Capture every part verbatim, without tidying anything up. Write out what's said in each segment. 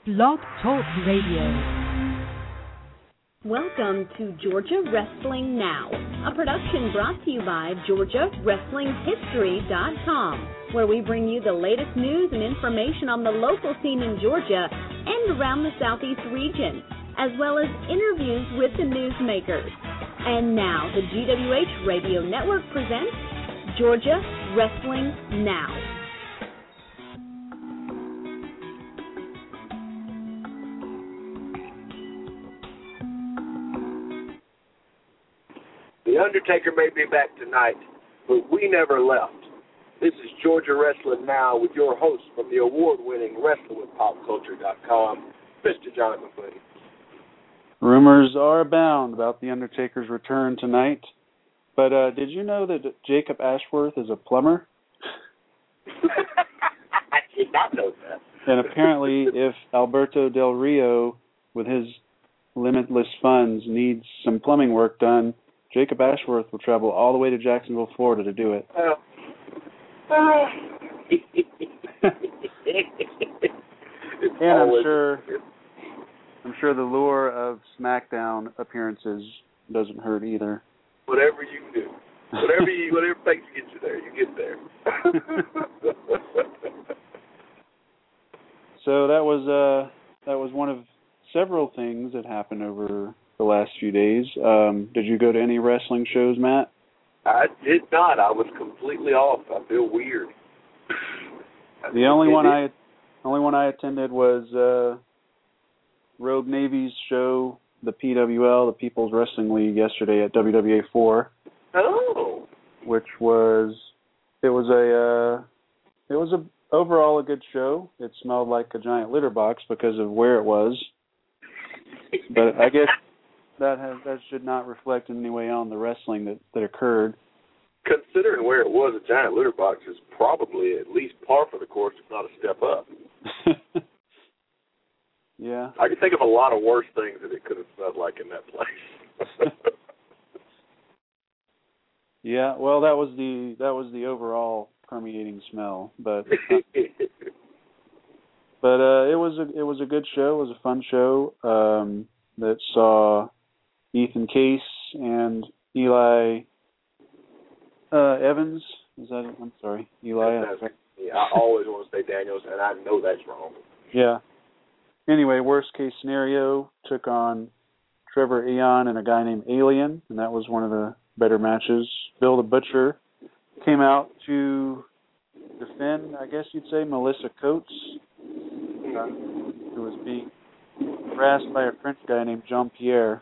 Blog Talk Radio. Welcome to Georgia Wrestling Now, a production brought to you by Georgia Wrestling History dot com, where we bring you the latest news and information on the local scene in Georgia and around the Southeast region, as well as interviews with the newsmakers. And now, the G W H Radio Network presents Georgia Wrestling Now. The Undertaker may be back tonight, but we never left. This is Georgia Wrestling Now with your host from the award-winning Wrestling With Pop Culture dot com, Mister Jonathan Flynn. Rumors are abound about The Undertaker's return tonight, but uh, did you know that Jacob Ashworth is a plumber? I did not know that. And apparently, if Alberto Del Rio, with his limitless funds, needs some plumbing work done, Jacob Ashworth will travel all the way to Jacksonville, Florida to do it. Uh, uh, and I'm sure, I'm sure the lure of SmackDown appearances doesn't hurt either. Whatever you do, whatever you, whatever takes to get you there, you get there. So that was uh, that was one of several things that happened over the last few days. Um, did you go to any wrestling shows, Matt? I did not. I was completely off. I feel weird. The only one I only one I attended was uh, Rogue Navy's show, the P W L, the People's Wrestling League, yesterday at W W A four. Oh. Which was it was a uh, it was a overall a good show. It smelled like a giant litter box because of where it was. But I guess that has that should not reflect in any way on the wrestling that, that occurred. Considering where it was, a giant litter box is probably at least par for the course, if not a step up. Yeah. I can think of a lot of worse things that it could have smelled like in that place. Yeah, well, that was the that was the overall permeating smell, but but uh, it was a it was a good show. It was a fun show um, that saw Ethan Case and Eli uh, Evans. Is that it? I'm sorry, Eli. Yeah, I always want to say Daniels, and I know that's wrong. Yeah. Anyway, worst case scenario, took on Trevor Eon and a guy named Alien, and that was one of the better matches. Bill the Butcher came out to defend, I guess you'd say, Melissa Coates, uh, who was being harassed by a French guy named Jean-Pierre.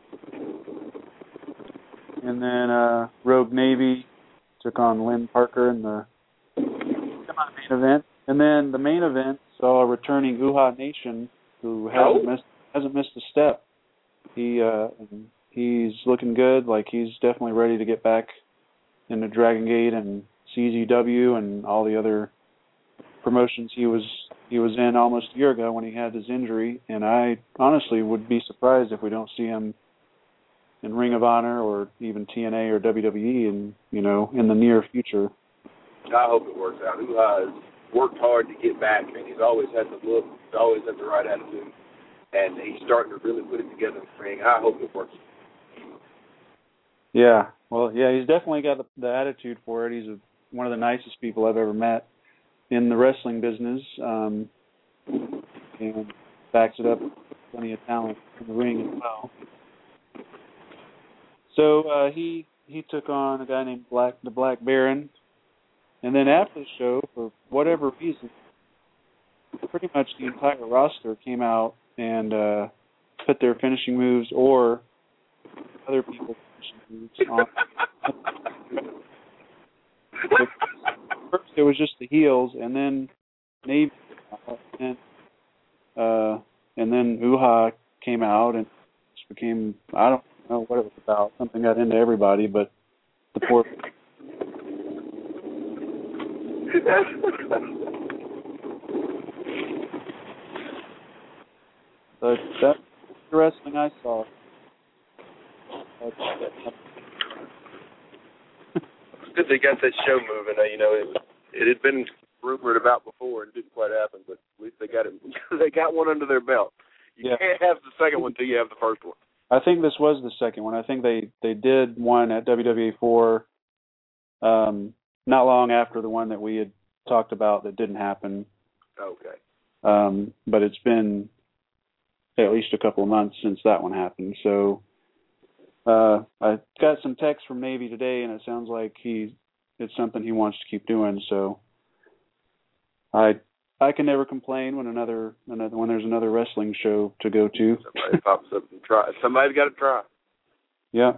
And then uh, Rogue Navy took on Lynn Parker in the main event. And then the main event saw a returning Uhaa Nation who hasn't missed hasn't missed a step. He uh, he's looking good. Like he's definitely ready to get back into Dragon Gate and C Z W and all the other promotions he was he was in almost a year ago when he had his injury. And I honestly would be surprised if we don't see him in Ring of Honor or even T N A or W W E in you know in the near future. I hope it works out. Uhaa has worked hard to get back, and he's always had the look. He's always had the right attitude, and he's starting to really put it together in the ring. I hope it works. Yeah, well, yeah, he's definitely got the, the attitude for it. He's a, one of the nicest people I've ever met in the wrestling business, um, and backs it up with plenty of talent in the ring as well. So uh, he he took on a guy named Black the Black Baron. And then after the show, for whatever reason, pretty much the entire roster came out and uh, put their finishing moves or other people's finishing moves on. First, it was just the heels, and then Navy, and uh, and then Uhaa came out, and it became I don't know what it was about. Something got into everybody, but the poor. But that's the wrestling I saw. It's good they got that show moving. You know, it, it had been rumored about before and didn't quite happen, but at least they got it. They got one under their belt. You yeah. can't have the second one until you have the first one. I think this was the second one. I think they, they did one at W W E four um, not long after the one that we had talked about that didn't happen. Okay. Um, but it's been at least a couple of months since that one happened. So uh, I got some text from Navy today, and it sounds like he it's something he wants to keep doing. So I I can never complain when another another when there's another wrestling show to go to. Somebody pops up and try. Somebody's got to try. Yeah.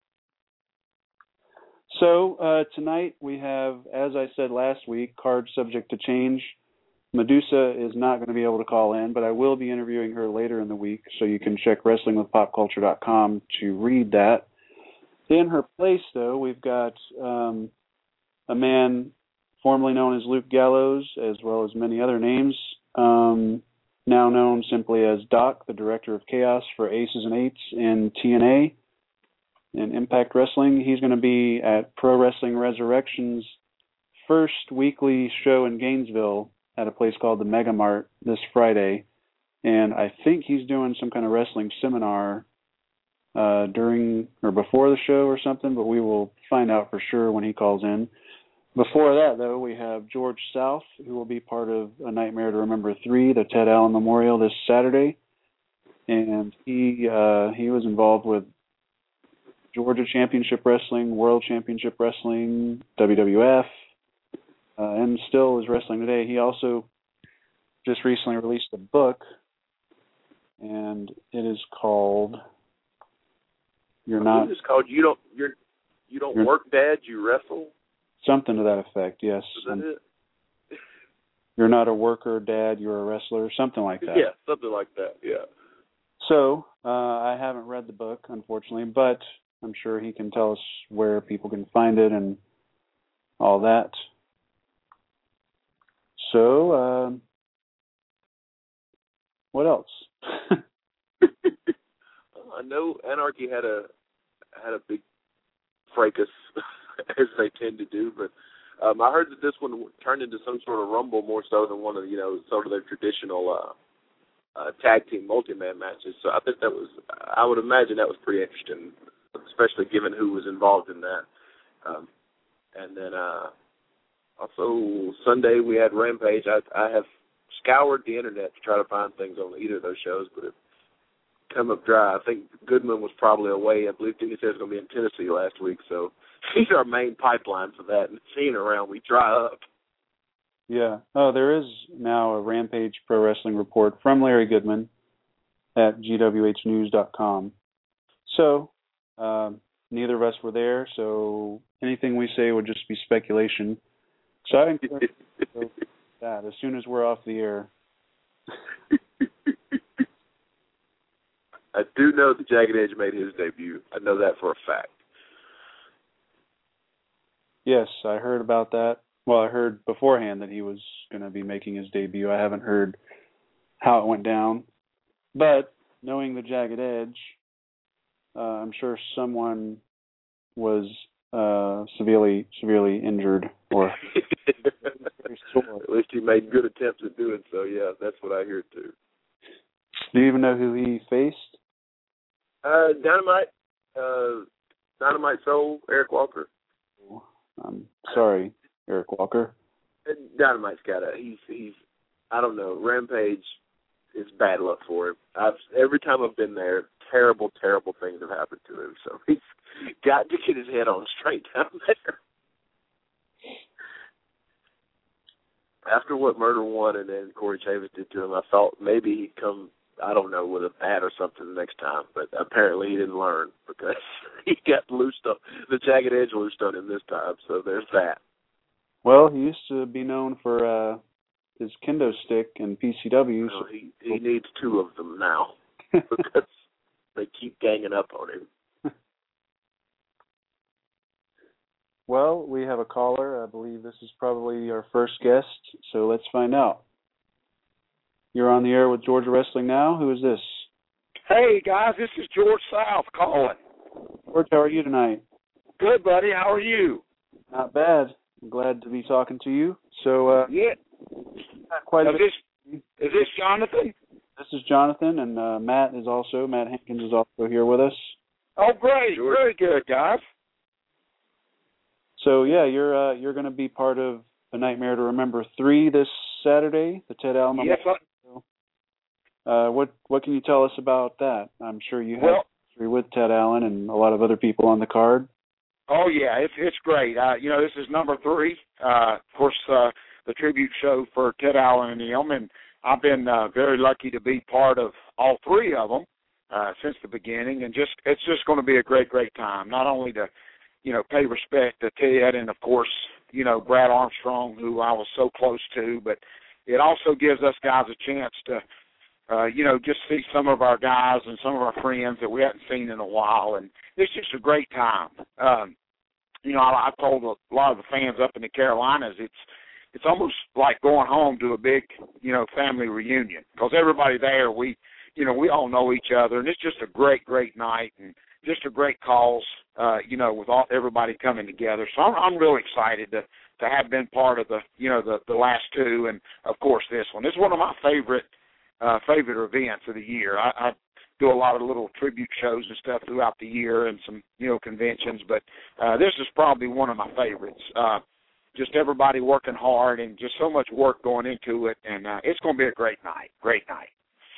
So uh, tonight we have, as I said last week, card subject to change. Medusa is not going to be able to call in, but I will be interviewing her later in the week, so you can check wrestling with pop culture dot com to read that. In her place, though, we've got um, a man formerly known as Luke Gallows, as well as many other names, um, now known simply as Doc, the Director of Chaos for Aces and Eights in T N A and Impact Wrestling. He's going to be at Pro Wrestling Resurrection's first weekly show in Gainesville at a place called the Mega Mart this Friday, and I think he's doing some kind of wrestling seminar uh, during or before the show or something, but we will find out for sure when he calls in. Before that, though, we have George South, who will be part of A Nightmare to Remember three, the Ted Allen Memorial this Saturday, and he uh, he was involved with Georgia Championship Wrestling, World Championship Wrestling, W W F, Uh, and still is wrestling today. He also just recently released a book, and it is called "You're Not." It's called "You Don't You're You Don't Work, Dad. You Wrestle." Something to that effect. Yes. Is that um, it? You're not a worker, Dad. You're a wrestler. Something like that. Yeah, something like that. Yeah. So uh, I haven't read the book, unfortunately, but I'm sure he can tell us where people can find it and all that. So, um, what else? I know Anarchy had a had a big fracas, as they tend to do, but um, I heard that this one turned into some sort of rumble more so than one of you know sort of their traditional uh, uh, tag team multi-man matches. So I think that was I would imagine that was pretty interesting, especially given who was involved in that. Um, and then. Uh, Also, Sunday we had Rampage. I, I have scoured the internet to try to find things on either of those shows, but it come up dry. I think Goodman was probably away. I believe Denny said he was going to be in Tennessee last week, so he's our main pipeline for that. And seeing around, we dry up. Yeah. Oh, there is now a Rampage Pro Wrestling report from Larry Goodman at G W H news dot com. So, um, neither of us were there, so anything we say would just be speculation. So I encourage that as soon as we're off the air. I do know that Jagged Edge made his debut. I know that for a fact. Yes, I heard about that. Well, I heard beforehand that he was going to be making his debut. I haven't heard how it went down. But knowing the Jagged Edge, uh, I'm sure someone was uh, severely, severely injured or at least he made good attempts at doing so. Yeah, that's what I hear too. Do you even know who he faced? Uh, Dynamite, uh, Dynamite Soul, Eric Walker. I'm sorry, Eric Walker. Dynamite's got a he's he's I don't know. Rampage is bad luck for him. I've every time I've been there, terrible, terrible things have happened to him. So he's got to get his head on straight down there. After what Murder One and then Corey Chavis did to him, I thought maybe he'd come, I don't know, with a bat or something the next time. But apparently he didn't learn because he got loosed up, the Jagged Edge loosed on him this time. So there's that. Well, he used to be known for uh, his kendo stick and P C W. Well, he, he needs two of them now because they keep ganging up on him. Well, we have a caller. I believe this is probably our first guest, so let's find out. You're on the air with Georgia Wrestling Now. Who is this? Hey, guys, this is George South calling. George, how are you tonight? Good, buddy. How are you? Not bad. I'm glad to be talking to you. So, uh, yeah. quite a Is bit. this, is this Jonathan? This is Jonathan, and uh, Matt is also, Matt Hankins is also here with us. Oh, great. Sure. Very good, guys. So, yeah, you're uh, you're going to be part of A Nightmare to Remember three this Saturday, the Ted Allen Yes, I, Uh, what what can you tell us about that? I'm sure you have well, history with Ted Allen and a lot of other people on the card. oh, yeah, it's it's great. Uh, you know, this is number three. Uh, of course, uh, the tribute show for Ted Allen and him, and I've been uh, very lucky to be part of all three of them uh, since the beginning, and just it's just going to be a great, great time. Not only to, you know, pay respect to Ted and, of course, you know, Brad Armstrong, who I was so close to, but it also gives us guys a chance to, Uh, you know, just see some of our guys and some of our friends that we haven't seen in a while, and it's just a great time. Um, you know, I, I told a lot of the fans up in the Carolinas, it's it's almost like going home to a big, you know, family reunion, because everybody there, we, you know, we all know each other, and it's just a great, great night, and just a great cause, uh, you know, with all everybody coming together. So I'm, I'm really excited to to have been part of the, you know, the the last two, and of course this one. It's one of my favorite. Uh, favorite events of the year. I, I do a lot of little tribute shows and stuff throughout the year and some, you know, conventions, but uh, this is probably one of my favorites. Uh, just everybody working hard and just so much work going into it, and uh, it's going to be a great night, great night.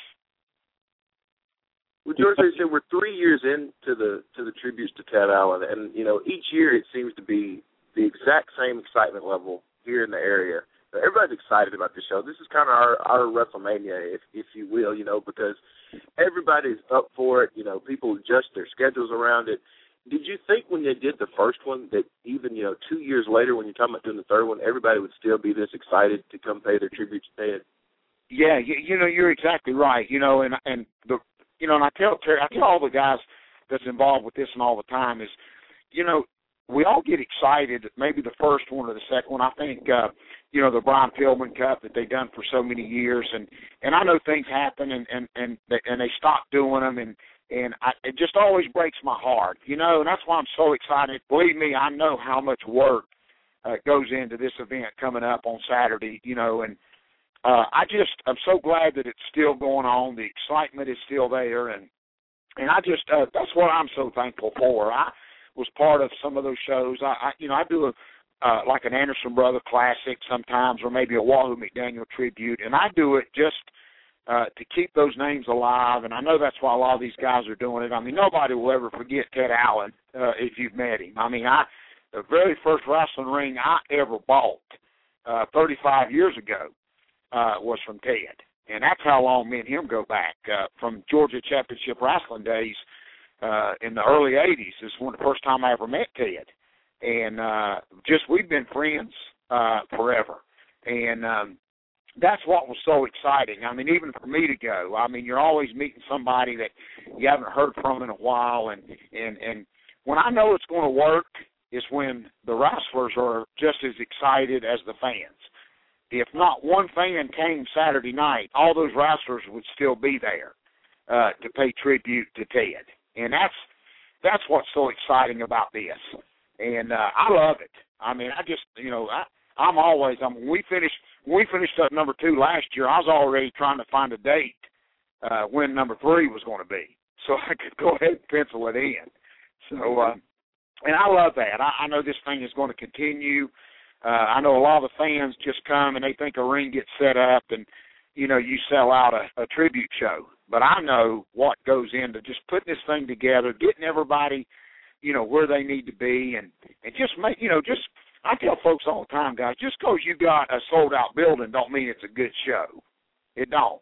Well, George, they said we're three years into the to the tributes to Ted Allen, and, you know, each year it seems to be the exact same excitement level here in the area. Everybody's excited about this show. This is kind of our, our WrestleMania, if if you will, you know, because everybody's up for it. You know, people adjust their schedules around it. Did you think when they did the first one that even, you know, two years later when you're talking about doing the third one, everybody would still be this excited to come pay their tribute to Ted? Yeah, you, you know, you're exactly right. You know, and and the you know, and I tell I tell all the guys that's involved with this and all the time is, you know, we all get excited, maybe the first one or the second one. I think, uh, you know, the Brian Pillman Cup that they've done for so many years, and, and I know things happen, and, and, and, they, and they stop doing them, and, and I, it just always breaks my heart, you know, and that's why I'm so excited. Believe me, I know how much work uh, goes into this event coming up on Saturday, you know, and uh, I just, I'm so glad that it's still going on. The excitement is still there, and, and I just, uh, that's what I'm so thankful for. I was part of some of those shows. I, I you know, I do a, uh, like an Anderson Brother Classic sometimes, or maybe a Wahoo McDaniel tribute, and I do it just uh, to keep those names alive, and I know that's why a lot of these guys are doing it. I mean, nobody will ever forget Ted Allen uh, if you've met him. I mean, I the very first wrestling ring I ever bought uh, thirty-five years ago uh, was from Ted, and that's how long me and him go back, uh, from Georgia Championship Wrestling days. Uh, in the early eighties, this is one of the first time I ever met Ted, and uh, just we've been friends uh, forever, and um, that's what was so exciting. I mean, even for me to go, I mean, you're always meeting somebody that you haven't heard from in a while, and and and when I know it's going to work is when the wrestlers are just as excited as the fans. If not one fan came Saturday night, all those wrestlers would still be there uh, to pay tribute to Ted. And that's that's what's so exciting about this, and uh, I love it. I mean, I just you know I I'm always I mean, when we finished when we finished up number two last year, I was already trying to find a date uh, when number three was going to be, so I could go ahead and pencil it in. So, uh, and I love that. I, I know this thing is going to continue. Uh, I know a lot of the fans just come and they think a ring gets set up and you know you sell out a, a tribute show. But I know what goes into just putting this thing together, getting everybody, you know, where they need to be, and, and just make, you know, just, I tell folks all the time, guys, just because you got a sold-out building don't mean it's a good show. It don't.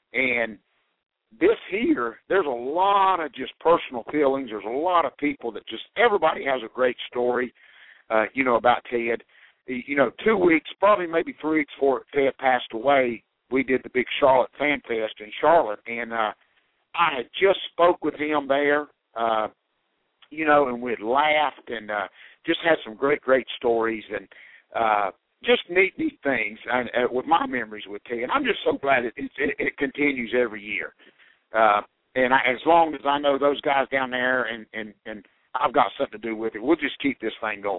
And this here, there's a lot of just personal feelings. There's a lot of people that just, everybody has a great story, uh, you know, about Ted. You know, two weeks, probably maybe three weeks before Ted passed away, we did the big Charlotte Fan Fest in Charlotte, and uh, I had just spoke with him there, uh, you know, and we had laughed and uh, just had some great, great stories and uh, just neat, neat things and, uh, with my memories with Ted. And I'm just so glad it, it, it continues every year. Uh, and I, as long as I know those guys down there and, and, and I've got something to do with it, we'll just keep this thing going.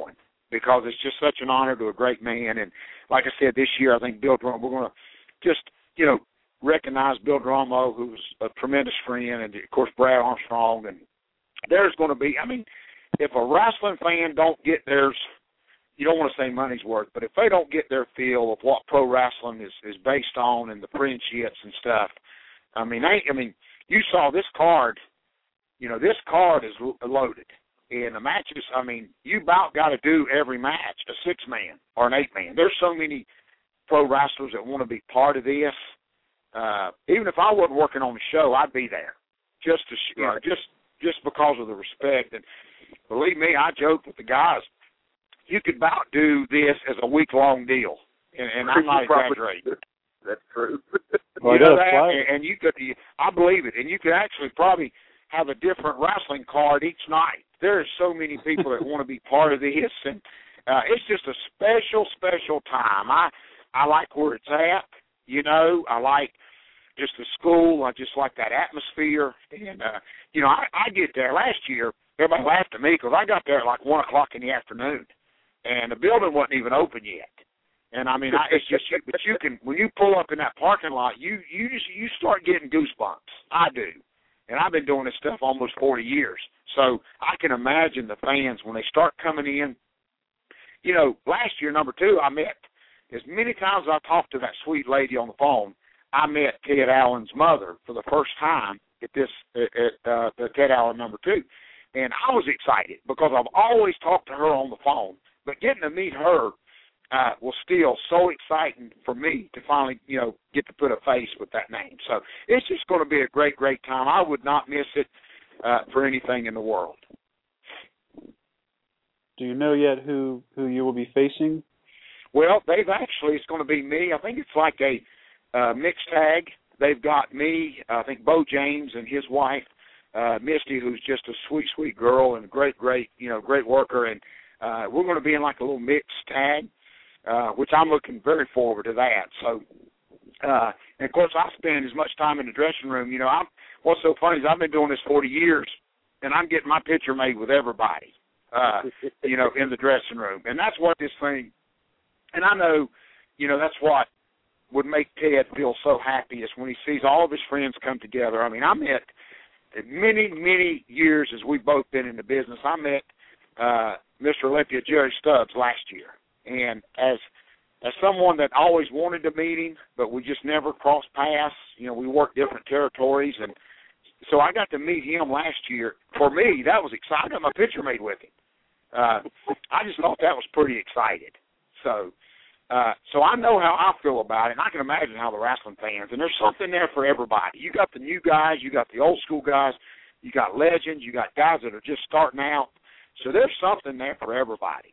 because it's just such an honor to a great man. And like I said, this year I think Bill Drummond, we're going to just, you know, recognize Bill Drummond, who's a tremendous friend, and, of course, Brad Armstrong. And there's going to be, I mean, if a wrestling fan don't get theirs, you don't want to say money's worth, but if they don't get their feel of what pro wrestling is, is based on and the friendships and stuff, I mean, I, I mean, you saw this card, you know, this card is loaded. And the matches, I mean, you about got to do every match, a six-man or an eight-man. There's so many pro wrestlers that want to be part of this. Uh, even if I wasn't working on the show, I'd be there just to, you know, just just because of the respect. And believe me, I joke with the guys, you could about do this as a week-long deal, and, and I'm not exaggerating. That's true. Well, you know that, and, and you could, you, I believe it, and you could actually probably have a different wrestling card each night. There are so many people that want to be part of this, and uh, it's just a special, special time. I I like where it's at, you know. I like just the school. I just like that atmosphere, and uh, you know, I, I get there last year. Everybody laughed at me because I got there at like one o'clock in the afternoon, and the building wasn't even open yet. And I mean, I, it's just, you, but you can when you pull up in that parking lot, you you just you start getting goosebumps. I do. And I've been doing this stuff almost forty years. So I can imagine the fans when they start coming in. You know, last year, number two, I met, as many times as I talked to that sweet lady on the phone, I met Ted Allen's mother for the first time at this, at uh, the Ted Allen number two. And I was excited because I've always talked to her on the phone. But getting to meet her uh, was still so exciting for me to finally, you know, get to put a face with that name. So it's just going to be a great, great time. I would not miss it uh, for anything in the world. Do you know yet who, who you will be facing? Well, they've actually, it's going to be me. I think it's like a uh, mixed tag. They've got me, I think Bo James and his wife, uh, Misty, who's just a sweet, sweet girl and a great, great, you know, great worker. And uh, we're going to be in like a little mixed tag. Uh, which I'm looking very forward to that. So, uh, and of course, I spend as much time in the dressing room. You know, I'm, what's so funny is I've been doing this forty years, and I'm getting my picture made with everybody, uh, you know, in the dressing room. And that's what this thing, and I know, you know, that's what would make Ted feel so happy is when he sees all of his friends come together. I mean, I met, many, many years as we've both been in the business, I met uh, Mister Olympia, Jerry Stubbs, last year. And as as someone that always wanted to meet him, but we just never crossed paths, you know, we worked different territories. And so I got to meet him last year. For me, that was exciting. I got my picture made with him. Uh, I just thought that was pretty excited. So uh, so I know how I feel about it, and I can imagine how the wrestling fans. And there's something there for everybody. You got the new guys. You got the old school guys. You got legends. You got guys that are just starting out. So there's something there for everybody.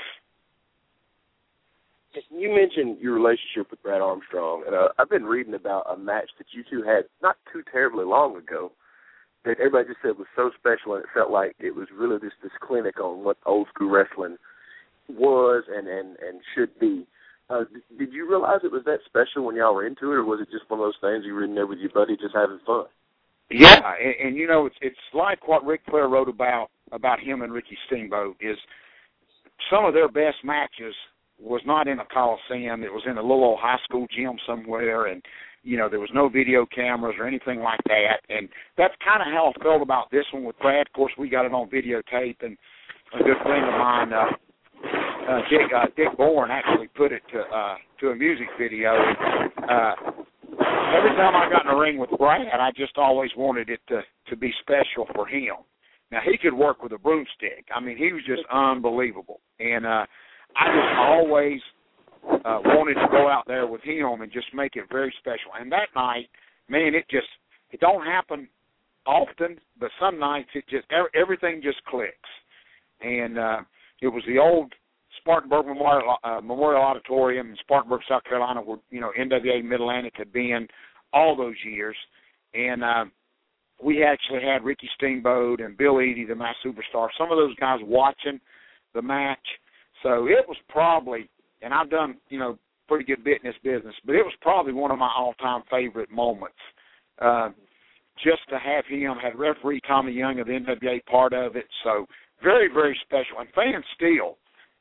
You mentioned your relationship with Brad Armstrong, and uh, I've been reading about a match that you two had not too terribly long ago that everybody just said was so special, and it felt like it was really just this clinic on what old school wrestling was and, and, and should be. Uh, did you realize it was that special when y'all were into it, or was it just one of those things you were in there with your buddy just having fun? Yeah, and, and you know, it's it's like what Ric Flair wrote about, about him and Ricky Steamboat, is some of their best matches was not in a coliseum. It was in a little old high school gym somewhere, and, you know, there was no video cameras or anything like that. And that's kind of how I felt about this one with Brad. Of course, we got it on videotape, and a good friend of mine, uh, uh, Dick, uh, Dick Bourne, actually put it to uh, to a music video. Uh, every time I got in the ring with Brad, I just always wanted it to, to be special for him. Now, he could work with a broomstick. I mean, he was just unbelievable. And, uh, I just always uh, wanted to go out there with him and just make it very special. And that night, man, it just, it don't happen often, but some nights it just, everything just clicks. And uh, it was the old Spartanburg Memorial, uh, Memorial Auditorium in Spartanburg, South Carolina, where, you know, N W A Mid-Atlantic had been all those years. And uh, we actually had Ricky Steamboat and Bill Eadie, the Mass Superstar, some of those guys watching the match. So it was probably, and I've done, you know, pretty good bit in this business, but it was probably one of my all-time favorite moments. Uh, just to have him, had referee Tommy Young of the N W A part of it. So very, very special. And fans still,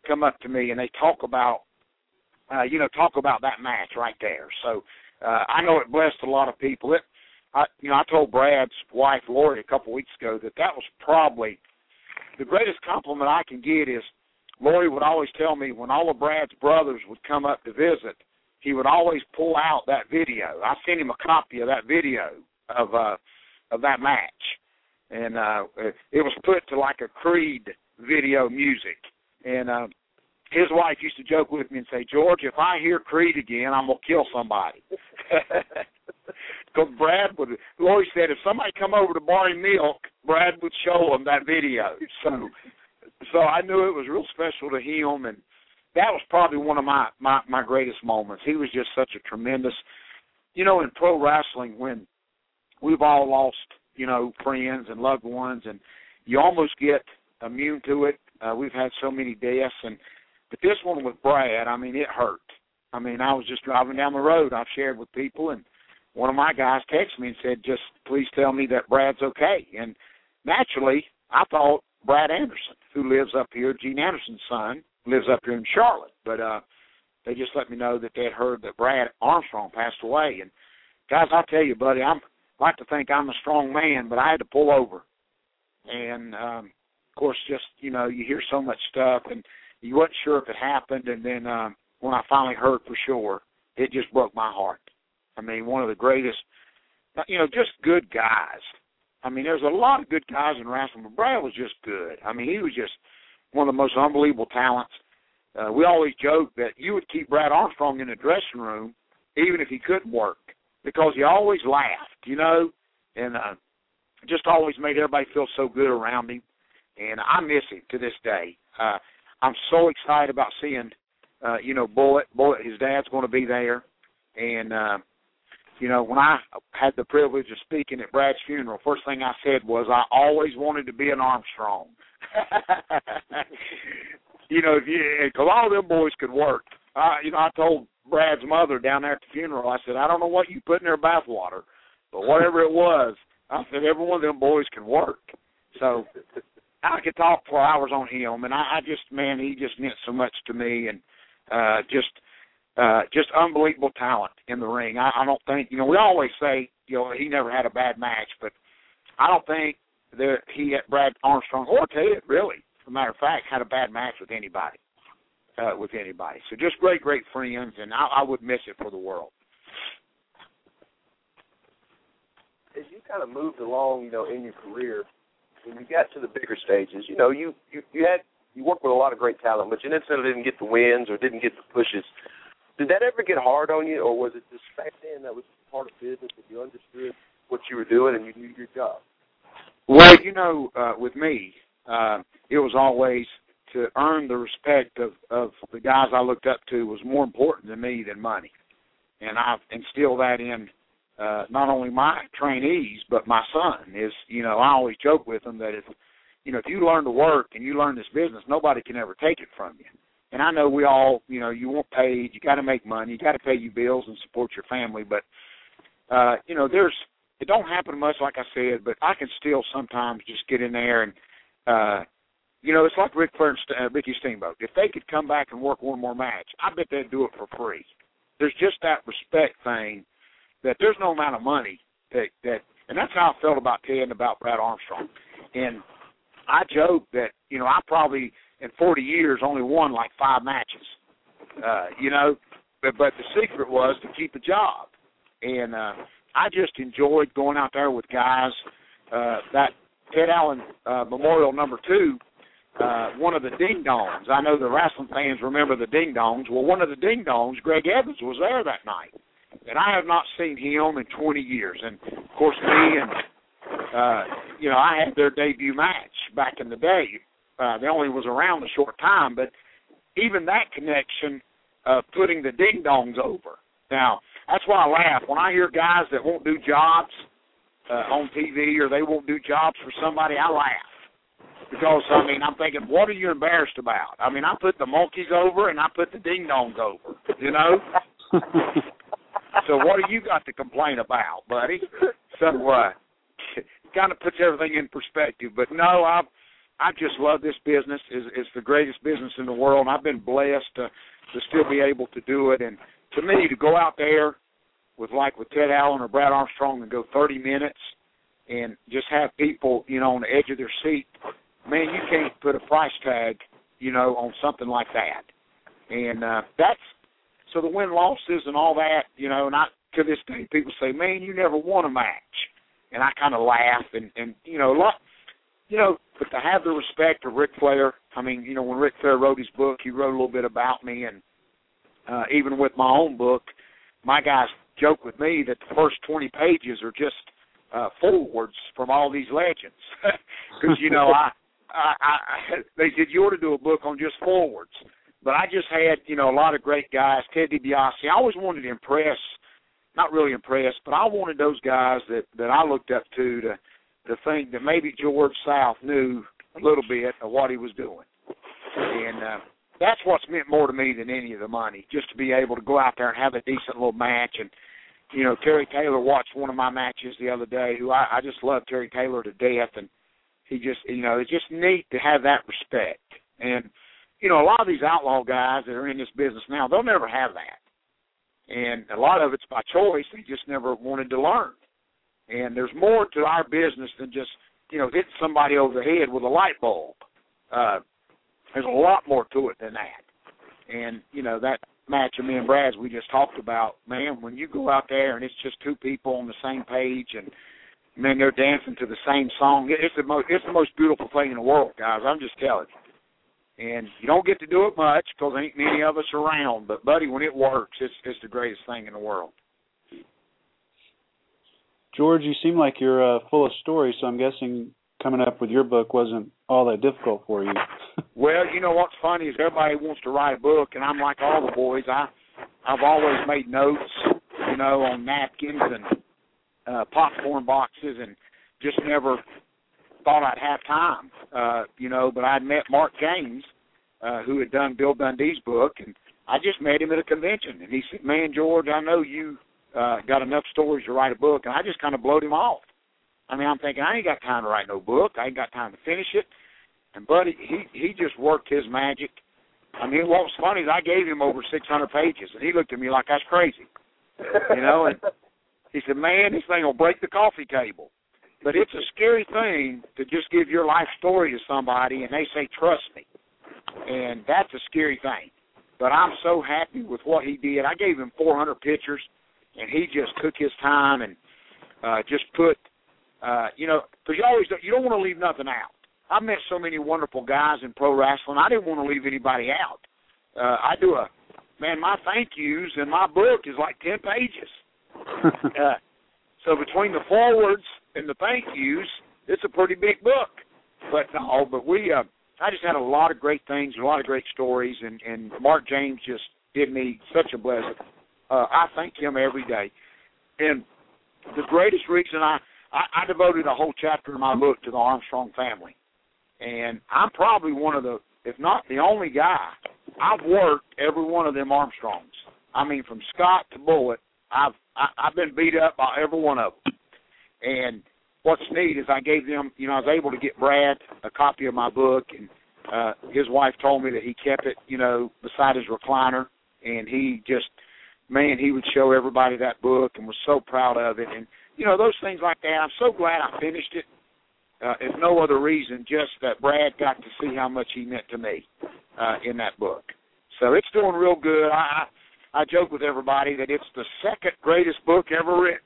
come up to me and they talk about, uh, you know, talk about that match right there. So uh, I know it blessed a lot of people. It, I, you know, I told Brad's wife, Lori, a couple weeks ago that that was probably the greatest compliment I can get is Lori would always tell me when all of Brad's brothers would come up to visit, he would always pull out that video. I sent him a copy of that video of uh, of that match. And uh, it was put to like a Creed video music. And uh, his wife used to joke with me and say, George, if I hear Creed again, I'm going to kill somebody. Because Brad would, Lori said, if somebody come over to borrow milk, Brad would show them that video. So so I knew it was real special to him, and that was probably one of my, my, my greatest moments. He was just such a tremendous, you know, in pro wrestling, when we've all lost, you know, friends and loved ones, and you almost get immune to it. Uh, we've had so many deaths, and but this one with Brad, I mean, it hurt. I mean, I was just driving down the road. I've shared with people, and one of my guys texted me and said, just please tell me that Brad's okay. And naturally, I thought Brad Anderson, who lives up here, Gene Anderson's son, lives up here in Charlotte. But uh, they just let me know that they had heard that Brad Armstrong passed away. And, guys, I'll tell you, buddy, I'm like to think I'm a strong man, but I had to pull over. And, um, of course, just, you know, you hear so much stuff, and you wasn't sure if it happened. And then um, when I finally heard for sure, it just broke my heart. I mean, one of the greatest, you know, just good guys. I mean, there's a lot of good guys in wrestling, but Brad was just good. I mean, he was just one of the most unbelievable talents. Uh, we always joke that you would keep Brad Armstrong in the dressing room even if he couldn't work, because he always laughed, you know, and uh, just always made everybody feel so good around him. And I miss him to this day. Uh, I'm so excited about seeing, uh, you know, Bullet. Bullet, his dad's going to be there. And, uh, you know, when I had the privilege of speaking at Brad's funeral, first thing I said was I always wanted to be an Armstrong. You know, because all them boys could work. Uh, you know, I told Brad's mother down there at the funeral, I said, I don't know what you put in their bathwater, but whatever it was, I said, every one of them boys can work. So I could talk for hours on him, and I, I just, man, he just meant so much to me, and uh, just uh, just unbelievable talent in the ring. I, I don't think, you know, we always say, you know, he never had a bad match, but I don't think that he, Brad Armstrong, or Ted, really, as a matter of fact, had a bad match with anybody, uh, with anybody. So just great, great friends, and I, I would miss it for the world. As you kind of moved along, you know, in your career, when you got to the bigger stages, you know, you, you, you had you worked with a lot of great talent, but you necessarily didn't get the wins or didn't get the pushes. Did that ever get hard on you, or was it just back then that was part of business that you understood what you were doing and you knew your job? Well, you know, uh, with me, uh, it was always to earn the respect of, of the guys I looked up to was more important to me than money. And I've instilled that in uh, not only my trainees, but my son. Is, you know, I always joke with them that if, you know, if you learn to work and you learn this business, nobody can ever take it from you. And I know we all, you know, you want paid, you got to make money, you got to pay your bills and support your family. But, uh, you know, there's, it don't happen much, like I said, but I can still sometimes just get in there and, uh, you know, it's like Ric Flair and St- uh, Ricky Steamboat. If they could come back and work one more match, I bet they'd do it for free. There's just that respect thing that there's no amount of money that, that and that's how I felt about Ted and about Brad Armstrong. And I joke that, you know, I probably in forty years only won like five matches, uh, you know, but, but the secret was to keep a job. And uh, I just enjoyed going out there with guys. Uh, that Ted Allen uh, Memorial number two, uh, one of the ding-dongs, I know the wrestling fans remember the ding-dongs. Well, one of the ding-dongs, Greg Evans, was there that night. And I have not seen him in twenty years. And, of course, me and, uh, you know, I had their debut match back in the day. Uh, they only was around a short time, but even that connection of putting the ding-dongs over. Now, that's why I laugh. When I hear guys that won't do jobs uh, on T V or they won't do jobs for somebody, I laugh. Because, I mean, I'm thinking, what are you embarrassed about? I mean, I put the monkeys over and I put the ding-dongs over, you know? So what do you got to complain about, buddy? So uh, kind of puts everything in perspective. But, no, I've, I just love this business. It's, it's the greatest business in the world, and I've been blessed to, to still be able to do it. And to me, to go out there with like with Ted Allen or Brad Armstrong and go thirty minutes and just have people, you know, on the edge of their seat, man, you can't put a price tag, you know, on something like that. And uh, that's so the win-losses and all that, you know, and I, to this day, people say, man, you never won a match. And I kind of laugh and, and, you know, a lot, you know, but to have the respect of Ric Flair, I mean, you know, when Ric Flair wrote his book, he wrote a little bit about me. And uh, even with my own book, my guys joke with me that the first twenty pages are just uh, forwards from all these legends. Because, you know, I, I, I, they said you ought to do a book on just forwards. But I just had, you know, a lot of great guys. Ted DiBiase, I always wanted to impress, not really impress, but I wanted those guys that, that I looked up to to to think that maybe George South knew a little bit of what he was doing. And uh, that's what's meant more to me than any of the money, just to be able to go out there and have a decent little match. And, you know, Terry Taylor watched one of my matches the other day, who I, I just love Terry Taylor to death. And he just, you know, it's just neat to have that respect. And, you know, a lot of these outlaw guys that are in this business now, they'll never have that. And a lot of it's by choice. They just never wanted to learn. And there's more to our business than just, you know, hitting somebody over the head with a light bulb. Uh, there's a lot more to it than that. And, you know, that match of me and Brad's we just talked about, man, when you go out there and it's just two people on the same page and, man, they're dancing to the same song, it's the most, it's the most beautiful thing in the world, guys. I'm just telling you. And you don't get to do it much because ain't many of us around. But, buddy, when it works, it's, it's the greatest thing in the world. George, you seem like you're uh, full of stories, so I'm guessing coming up with your book wasn't all that difficult for you. Well, you know what's funny is everybody wants to write a book, and I'm like all the boys. I, I've always made notes, you know, on napkins and uh, popcorn boxes and just never thought I'd have time, uh, you know, but I'd met Mark James, uh, who had done Bill Dundee's book, and I just met him at a convention. And he said, man, George, I know you uh, got enough stories to write a book. And I just kind of blowed him off. I mean, I'm thinking, I ain't got time to write no book. I ain't got time to finish it. And, buddy, he, he just worked his magic. I mean, what was funny is I gave him over six hundred pages, and he looked at me like that's crazy, you know. And he said, man, this thing will break the coffee table. But it's a scary thing to just give your life story to somebody and they say, trust me. And that's a scary thing. But I'm so happy with what he did. I gave him four hundred pictures, and he just took his time and uh, just put, uh, you know, because you always don't, you don't want to leave nothing out. I've met so many wonderful guys in pro wrestling. I didn't want to leave anybody out. Uh, I do a, man, my thank yous in my book is like ten pages. uh, so between the forwards and the thank yous, it's a pretty big book. But no, but we, uh, I just had a lot of great things, a lot of great stories, and, and Mark James just did me such a blessing. Uh, I thank him every day. And the greatest reason I, I, I devoted a whole chapter in my book to the Armstrong family. And I'm probably one of the, if not the only guy, I've worked every one of them Armstrongs. I mean, from Scott to Bullitt, I've I, I've been beat up by every one of them. And what's neat is I gave them, you know, I was able to get Brad a copy of my book, and uh, his wife told me that he kept it, you know, beside his recliner, and he just, man, he would show everybody that book and was so proud of it. And, you know, those things like that, I'm so glad I finished it. Uh, if no other reason, just that Brad got to see how much he meant to me uh, in that book. So it's doing real good. I, I I joke with everybody that it's the second greatest book ever written.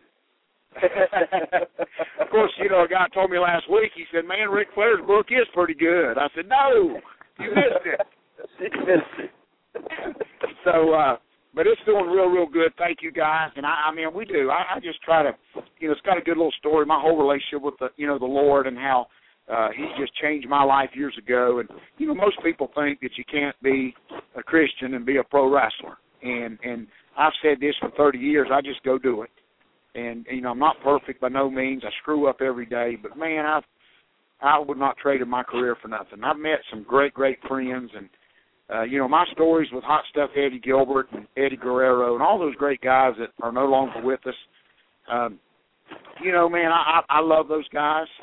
Of course, you know, a guy told me last week, he said, man, Ric Flair's book is pretty good. I said, no, you missed it. You missed it. So, uh, but it's doing real, real good. Thank you, guys. And, I, I mean, we do. I, I just try to, you know, it's got a good little story, my whole relationship with, the, you know, the Lord and how uh, he just changed my life years ago. And, you know, most people think that you can't be a Christian and be a pro wrestler. And, and I've said this for thirty years. I just go do it. And, you know, I'm not perfect by no means. I screw up every day. But, man, I've, I would not trade in my career for nothing. I've met some great, great friends. And, uh, you know, my stories with Hot Stuff Eddie Gilbert and Eddie Guerrero and all those great guys that are no longer with us, um, you know, man, I, I, I love those guys.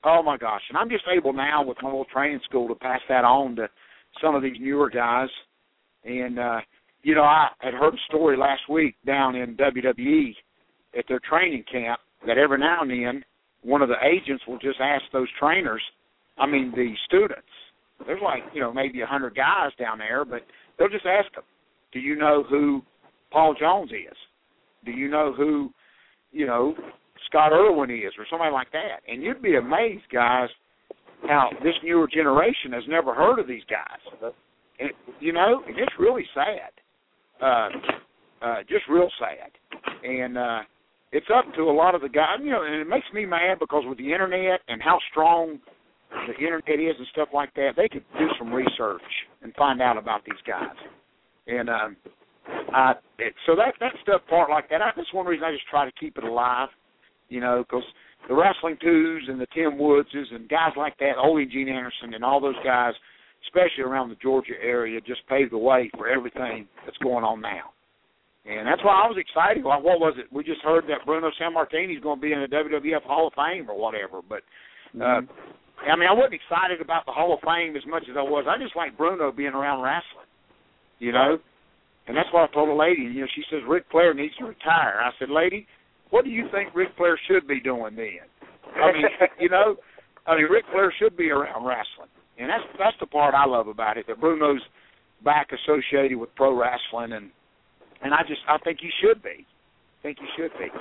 Oh, my gosh. And I'm just able now with my little training school to pass that on to some of these newer guys. And, uh, you know, I had heard a story last week down in W W E at their training camp that every now and then one of the agents will just ask those trainers, I mean, the students, there's like, you know, maybe a hundred guys down there, but they'll just ask them, do you know who Paul Jones is? Do you know who, you know, Scott Irwin is, or somebody like that? And you'd be amazed, guys, how this newer generation has never heard of these guys. And, you know, and it's really sad. Uh, uh, just real sad. And uh, it's up to a lot of the guys, you know, and it makes me mad because with the Internet and how strong the Internet is and stuff like that, they could do some research and find out about these guys. And um, I, it, so that, that stuff, part like that, I, that's one reason I just try to keep it alive. You know, because the Wrestling Twos and the Tim Woodses and guys like that, Ole Gene Anderson and all those guys, especially around the Georgia area, just paved the way for everything that's going on now. And that's why I was excited. Like, what was it? We just heard that Bruno Sammartini's going to be in the W W F Hall of Fame or whatever. But, uh, mm-hmm. I mean, I wasn't excited about the Hall of Fame as much as I was. I just like Bruno being around wrestling, you know. And that's what I told a lady. You know, she says, Ric Flair needs to retire. I said, lady, what do you think Ric Flair should be doing then? I mean, you know, I mean, Ric Flair should be around wrestling. And that's that's the part I love about it, that Bruno's back associated with pro wrestling, and and I just I think he should be. I think he should be.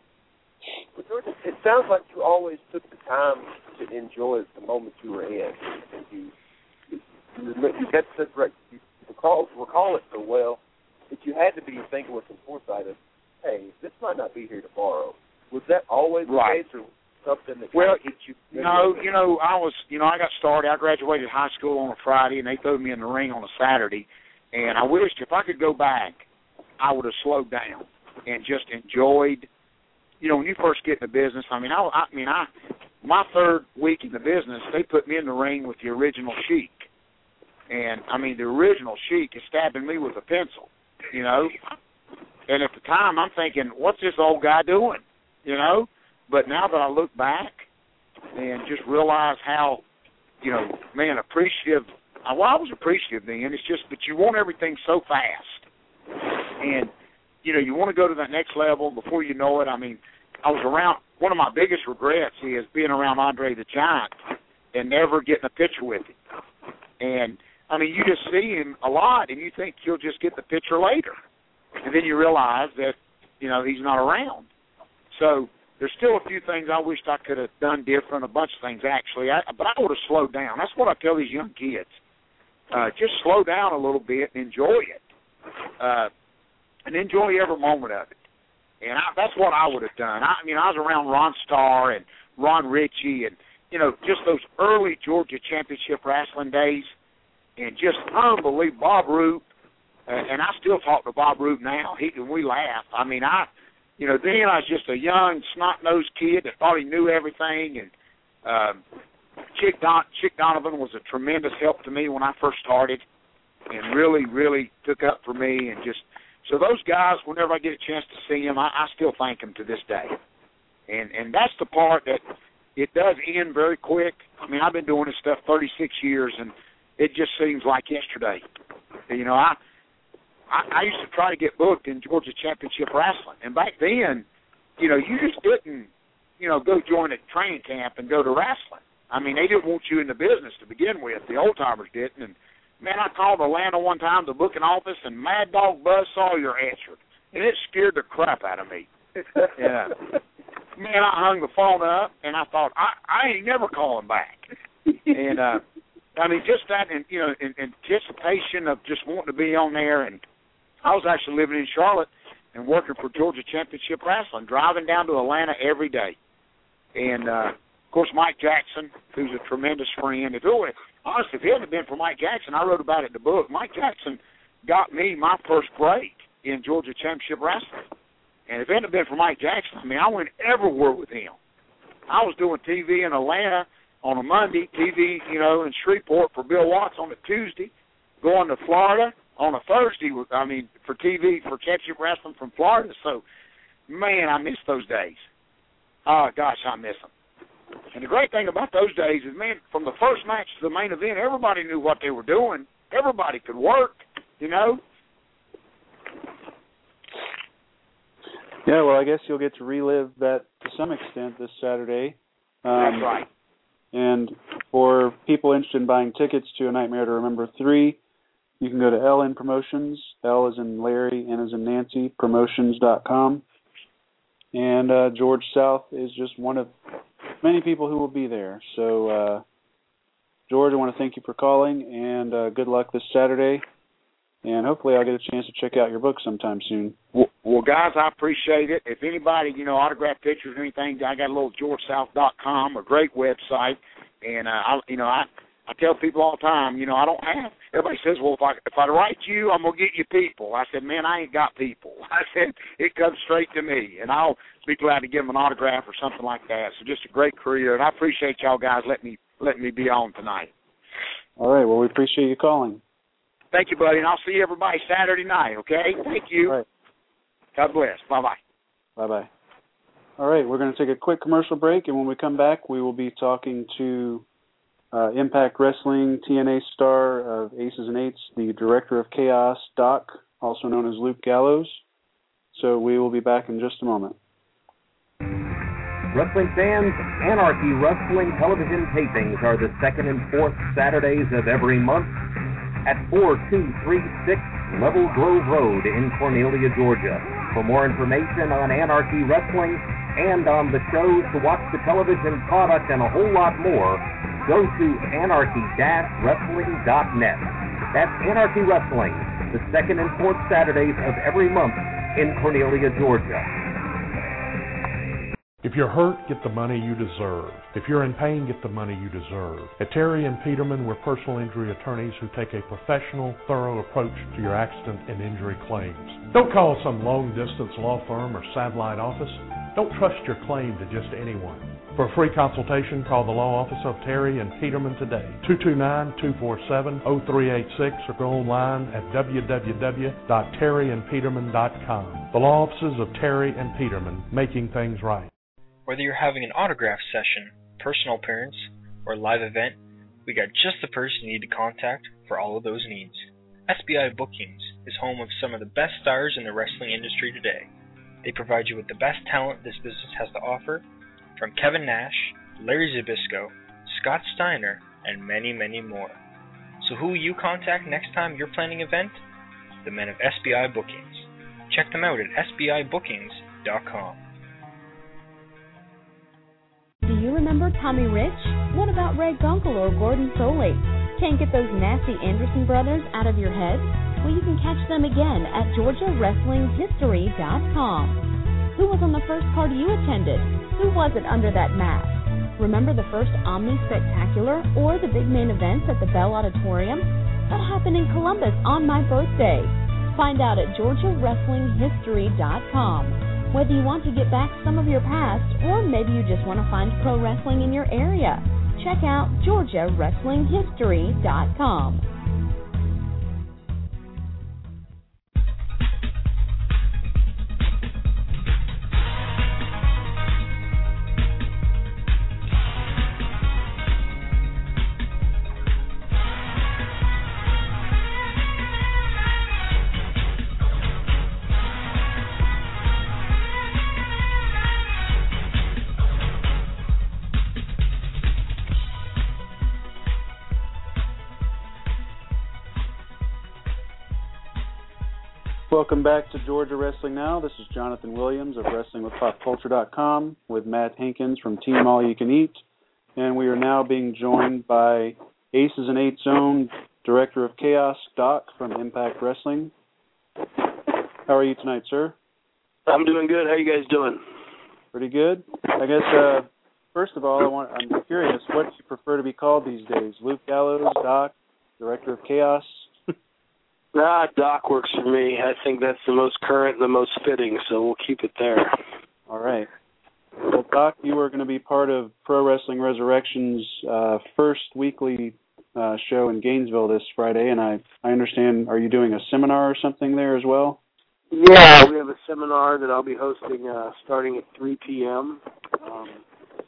Well, George, it sounds like you always took the time to enjoy the moment you were in. And you you, you had such you recall recall it so well that you had to be thinking with some foresight of, hey, this might not be here tomorrow. Was that always right. the case, or something that well, hit you? No, you know, I was, you know, I got started. I graduated high school on a Friday, and they threw me in the ring on a Saturday. And I wished if I could go back, I would have slowed down and just enjoyed. You know, when you first get in the business, I mean, I, I mean, I, my third week in the business, they put me in the ring with the original Sheik, and I mean, the original Sheik is stabbing me with a pencil, you know. And at the time, I'm thinking, what's this old guy doing, you know? But now that I look back and just realize how, you know, man, appreciative. Well, I was appreciative then. It's just that you want everything so fast. And, you know, you want to go to that next level before you know it. I mean, I was around, one of my biggest regrets is being around Andre the Giant and never getting a picture with him. And, I mean, you just see him a lot and you think you'll just get the picture later. And then you realize that, you know, he's not around. So there's still a few things I wished I could have done different, a bunch of things actually. I, but I would have slowed down. That's what I tell these young kids. Uh, just slow down a little bit and enjoy it. Uh, and enjoy every moment of it. And I, that's what I would have done. I, I mean, I was around Ron Starr and Ron Ritchie and, you know, just those early Georgia Championship Wrestling days, and just unbelievable. Bob Roop, uh, and I still talk to Bob Roop now. He and we laugh. I mean, I, you know, then I was just a young, snot-nosed kid that thought he knew everything. And um, Chick, Don, Chick Donovan was a tremendous help to me when I first started, and really, really took up for me. And just so those guys, whenever I get a chance to see them, I, I still thank them to this day. And and that's the part that it does end very quick. I mean, I've been doing this stuff thirty-six years, and it just seems like yesterday. You know, I, I I used to try to get booked in Georgia Championship Wrestling, and back then, you know, you just didn't, you know, go join a training camp and go to wrestling. I mean, they didn't want you in the business to begin with. The old-timers didn't. And, man, I called Atlanta one time, the booking office, and Mad Dog Buzz Sawyer answered. And it scared the crap out of me. Yeah. Man, I hung the phone up, and I thought, I, I ain't never calling back. And, uh, I mean, just that, in, you know, in, in anticipation of just wanting to be on there. And I was actually living in Charlotte and working for Georgia Championship Wrestling, driving down to Atlanta every day. And, uh, of course, Mike Jackson, who's a tremendous friend. If it were, honestly, if it hadn't been for Mike Jackson, I wrote about it in the book. Mike Jackson got me my first break in Georgia Championship Wrestling. And if it hadn't been for Mike Jackson, I mean, I went everywhere with him. I was doing T V in Atlanta on a Monday, T V, you know, in Shreveport for Bill Watts on a Tuesday, going to Florida on a Thursday, I mean, for T V, for Championship Wrestling from Florida. So, man, I miss those days. Oh, gosh, I miss them. And the great thing about those days is, man, from the first match to the main event, everybody knew what they were doing. Everybody could work, you know. Yeah, well, I guess you'll get to relive that to some extent this Saturday. Um, That's right. And for people interested in buying tickets to A Nightmare to Remember three, you can go to L N Promotions, L as in Larry, N as in Nancy, promotions dot com. And uh, George South is just one of many people who will be there. So, uh, George, I want to thank you for calling, and uh, good luck this Saturday. And hopefully I'll get a chance to check out your book sometime soon. Well, well, guys, I appreciate it. If anybody, you know, autograph pictures or anything, I got a little george south dot com, a great website. And, uh, I, you know, I, I tell people all the time, you know, I don't have, everybody says, well, if I if I write you, I'm going to get you people. I said, man, I ain't got people. I said, it comes straight to me, and I'll be glad to give them an autograph or something like that. So just a great career, and I appreciate y'all guys letting me, letting me be on tonight. All right, well, we appreciate you calling. Thank you, buddy, and I'll see everybody Saturday night, okay? Thank you. All right. God bless. Bye-bye. Bye-bye. All right, we're going to take a quick commercial break, and when we come back, we will be talking to uh, Impact Wrestling T N A star of Aces and Eights, the Director of Chaos, Doc, also known as Luke Gallows. So we will be back in just a moment. Wrestling fans, Anarchy Wrestling television tapings are the second and fourth Saturdays of every month at four two three six Level Grove Road in Cornelia, Georgia. For more information on Anarchy Wrestling and on the shows, to watch the television product, and a whole lot more, go to anarchy dash wrestling dot net. That's Anarchy Wrestling, the second and fourth Saturdays of every month in Cornelia, Georgia. If you're hurt, get the money you deserve. If you're in pain, get the money you deserve. At Terry and Peterman, we're personal injury attorneys who take a professional, thorough approach to your accident and injury claims. Don't call some long-distance law firm or satellite office. Don't trust your claim to just anyone. For a free consultation, call the law office of Terry and Peterman today, two two nine, two four seven, zero three eight six, or go online at w w w dot terry and peterman dot com. The law offices of Terry and Peterman, making things right. Whether you're having an autograph session, personal appearance, or live event, we got just the person you need to contact for all of those needs. S B I Bookings is home of some of the best stars in the wrestling industry today. They provide you with the best talent this business has to offer, from Kevin Nash, Larry Zbyszko, Scott Steiner, and many, many more. So who will you contact next time you're planning an event? The men of S B I Bookings. Check them out at s b i bookings dot com. Do you remember Tommy Rich? What about Ray Gunkel or Gordon Soley? Can't get those nasty Anderson brothers out of your head? Well, you can catch them again at georgia wrestling history dot com. Who was on the first card you attended? Who was it under that mask? Remember the first Omni Spectacular or the big main events at the Bell Auditorium? That happened in Columbus on my birthday. Find out at georgia wrestling history dot com. Whether you want to get back some of your past, or maybe you just want to find pro wrestling in your area, check out georgia wrestling history dot com. Welcome back to Georgia Wrestling Now. This is Jonathan Williams of wrestling with pop culture dot com with Matt Hankins from Team All You Can Eat. And we are now being joined by Aces and Eights own Director of Chaos, Doc, from Impact Wrestling. How are you tonight, sir? I'm doing good. How you guys doing? Pretty good. I guess, uh, first of all, I want, I'm curious, what do you prefer to be called these days? Luke Gallows, Doc, Director of Chaos? Nah, Doc works for me. I think that's the most current and the most fitting, so we'll keep it there. All right. Well, Doc, you are going to be part of Pro Wrestling Resurrection's uh, first weekly uh, show in Gainesville this Friday, and I, I understand, are you doing a seminar or something there as well? Yeah, we have a seminar that I'll be hosting uh, starting at three p.m. Um, for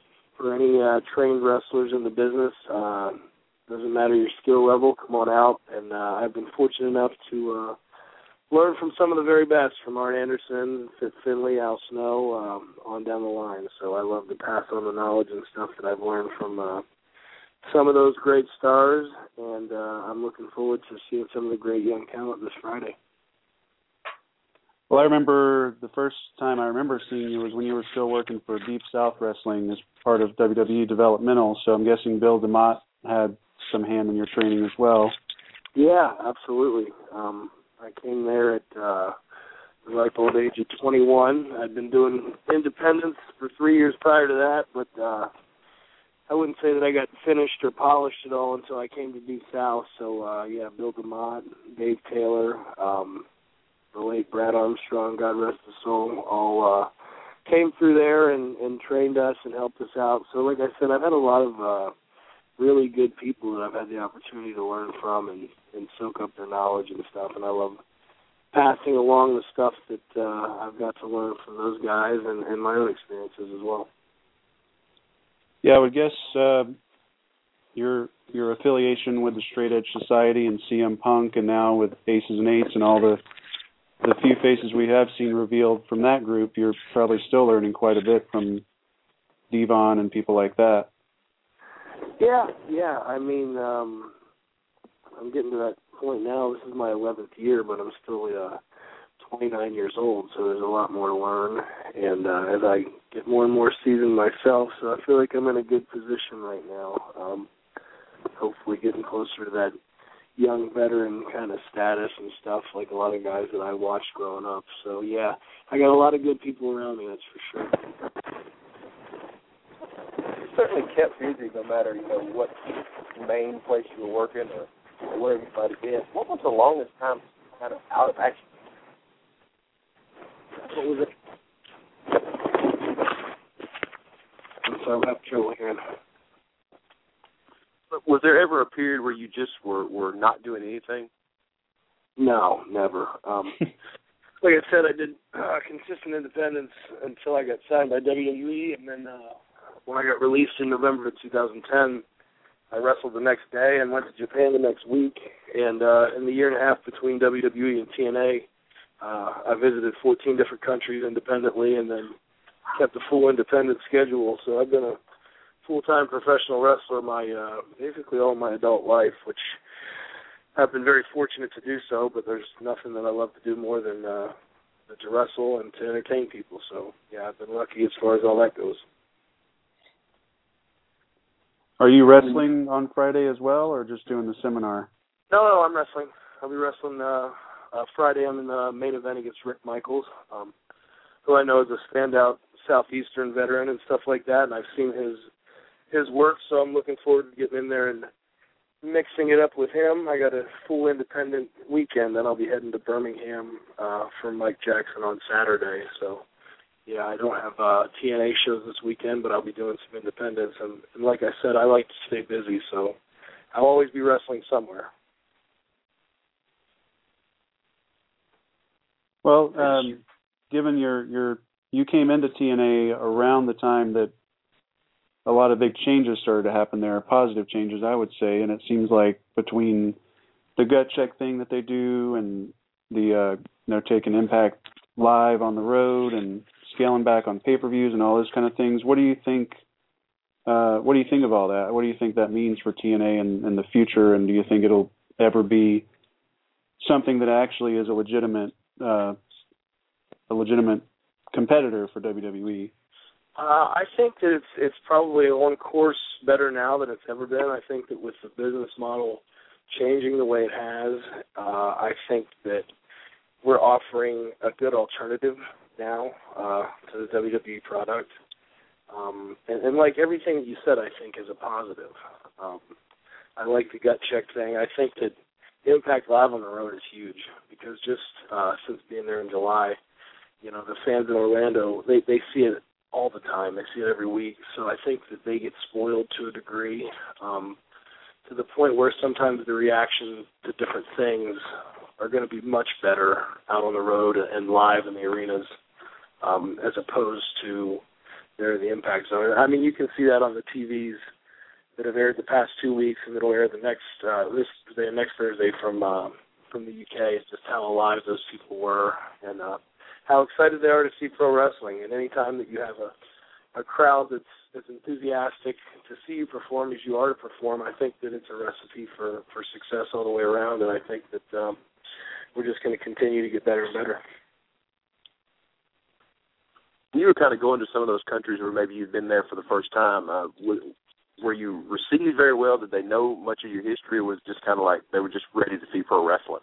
for any uh, trained wrestlers in the business. Uh, doesn't matter your skill level, come on out. And uh, I've been fortunate enough to uh, learn from some of the very best, from Art Anderson, Fit Finley, Al Snow, um, on down the line. So I love to pass on the knowledge and stuff that I've learned from uh, some of those great stars, and uh, I'm looking forward to seeing some of the great young talent this Friday. Well, I remember the first time I remember seeing you was when you were still working for Deep South Wrestling as part of W W E Developmental, so I'm guessing Bill DeMott had some hand in your training as well. Yeah, absolutely. Um, I came there at uh, the ripe old age of twenty-one. I'd been doing independence for three years prior to that, but uh, I wouldn't say that I got finished or polished at all until I came to Deep South. So, uh, yeah, Bill DeMott, Dave Taylor, um, the late Brad Armstrong, God rest his soul, all uh, came through there and, and trained us and helped us out. So, like I said, I've had a lot of uh, really good people that I've had the opportunity to learn from and, and soak up their knowledge and stuff, and I love passing along the stuff that uh, I've got to learn from those guys and, and my own experiences as well. Yeah, I would guess uh, your your affiliation with the Straight Edge Society and C M Punk, and now with Aces and Eights and all the the few faces we have seen revealed from that group, you're probably still learning quite a bit from Devon and people like that. Yeah, yeah. I mean, um, I'm getting to that point now. This is my eleventh year, but I'm still uh, twenty-nine years old, so there's a lot more to learn. And uh, as I get more and more seasoned myself, so I feel like I'm in a good position right now. Um, hopefully getting closer to that young veteran kind of status and stuff, like a lot of guys that I watched growing up. So, yeah, I got a lot of good people around me, that's for sure. You certainly kept busy no matter, you know, what main place you were working or, or where you might have been. What was the longest time kind of out of action? What was it? I'm sorry, I'm having trouble hearing. Was there ever a period where you just were, were not doing anything? No, never. Um, like I said, I did uh, consistent independence until I got signed by W W E, and then uh, when I got released in November of two thousand ten, I wrestled the next day and went to Japan the next week. And uh, in the year and a half between W W E and T N A, uh, I visited fourteen different countries independently, and then kept a full independent schedule. So I've been a full-time professional wrestler my uh, basically all my adult life, which I've been very fortunate to do so, but there's nothing that I love to do more than, uh, than to wrestle and to entertain people. So, yeah, I've been lucky as far as all that goes. Are you wrestling on Friday as well, or just doing the seminar? No, no, I'm wrestling. I'll be wrestling uh, uh, Friday. I'm in the main event against Rick Michaels, um, who I know is a standout Southeastern veteran and stuff like that, and I've seen his his work, so I'm looking forward to getting in there and mixing it up with him. I got a full independent weekend, then I'll be heading to Birmingham uh, for Mike Jackson on Saturday. So, yeah, I don't have uh, T N A shows this weekend, but I'll be doing some independence. And, and like I said, I like to stay busy, so I'll always be wrestling somewhere. Well, um, given your, your you came into T N A around the time that a lot of big changes started to happen there, positive changes, I would say, and it seems like between the gut check thing that they do and the, uh, you know, taking Impact live on the road and scaling back on pay-per-views and all those kind of things, what do you think, uh, what do you think of all that? What do you think that means for T N A in, in the future, and do you think it'll ever be something that actually is a legitimate, uh, a legitimate competitor for W W E? Uh, I think that it's it's probably on course better now than it's ever been. I think that with the business model changing the way it has, uh, I think that we're offering a good alternative now uh, to the W W E product. Um, and, and like everything that you said, I think is a positive. Um, I like the gut check thing. I think that Impact Live on the road is huge because just uh, since being there in July, you know, the fans in Orlando, they, they see it all the time. They see it every week. So I think that they get spoiled to a degree, um, to the point where sometimes the reaction to different things are going to be much better out on the road and live in the arenas, um, as opposed to there in the Impact Zone. I mean, you can see that on the T Vs that have aired the past two weeks, and that'll air the next uh, this Thursday, next Thursday from uh, from the U K. It's just how alive those people were, and uh, how excited they are to see pro wrestling. And any time that you have a, a crowd that's as enthusiastic to see you perform as you are to perform, I think that it's a recipe for, for success all the way around, and I think that um, we're just going to continue to get better and better. You were kind of going to some of those countries where maybe you've been there for the first time. Uh, were you received very well? Did they know much of your history, or was it just kind of like they were just ready to see pro wrestling?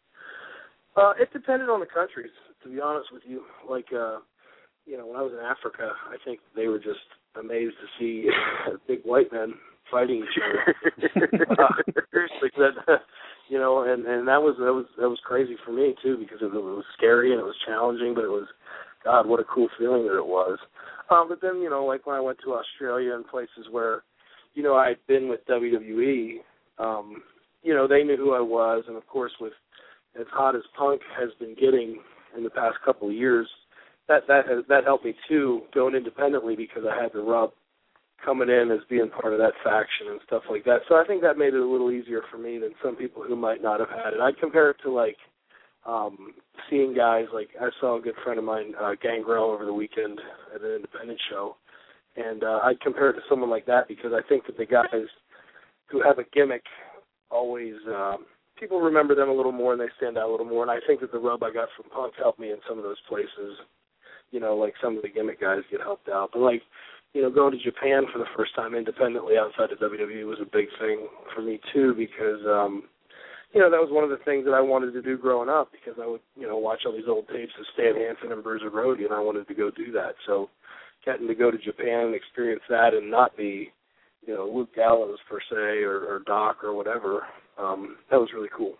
Uh, it depended on the countries, to be honest with you. Like, uh, you know, when I was in Africa, I think they were just amazed to see big white men fighting each other. uh, seriously, that, you know, and, and that was that was that was crazy for me too, because it, it was scary and it was challenging, but it was, God, what a cool feeling that it was. Um, but then, you know, like when I went to Australia and places where, you know, I had been with W W E, um, you know, they knew who I was, and of course, with as hot as Punk has been getting in the past couple of years, that that has, that helped me too, going independently, because I had the rub coming in as being part of that faction and stuff like that. So I think that made it a little easier for me than some people who might not have had it. I'd compare it to like um, seeing guys like I saw a good friend of mine, uh, Gangrel, over the weekend at an independent show, and uh, I'd compare it to someone like that, because I think that the guys who have a gimmick always um, people remember them a little more and they stand out a little more. And I think that the rub I got from Punk helped me in some of those places. You know, like some of the gimmick guys get helped out, but like, you know, going to Japan for the first time independently outside of W W E was a big thing for me too, because, um, you know, that was one of the things that I wanted to do growing up, because I would, you know, watch all these old tapes of Stan Hansen and Bruiser Brody, and I wanted to go do that. So getting to go to Japan and experience that and not be, you know, Luke Gallows per se, or, or Doc or whatever, um, that was really cool.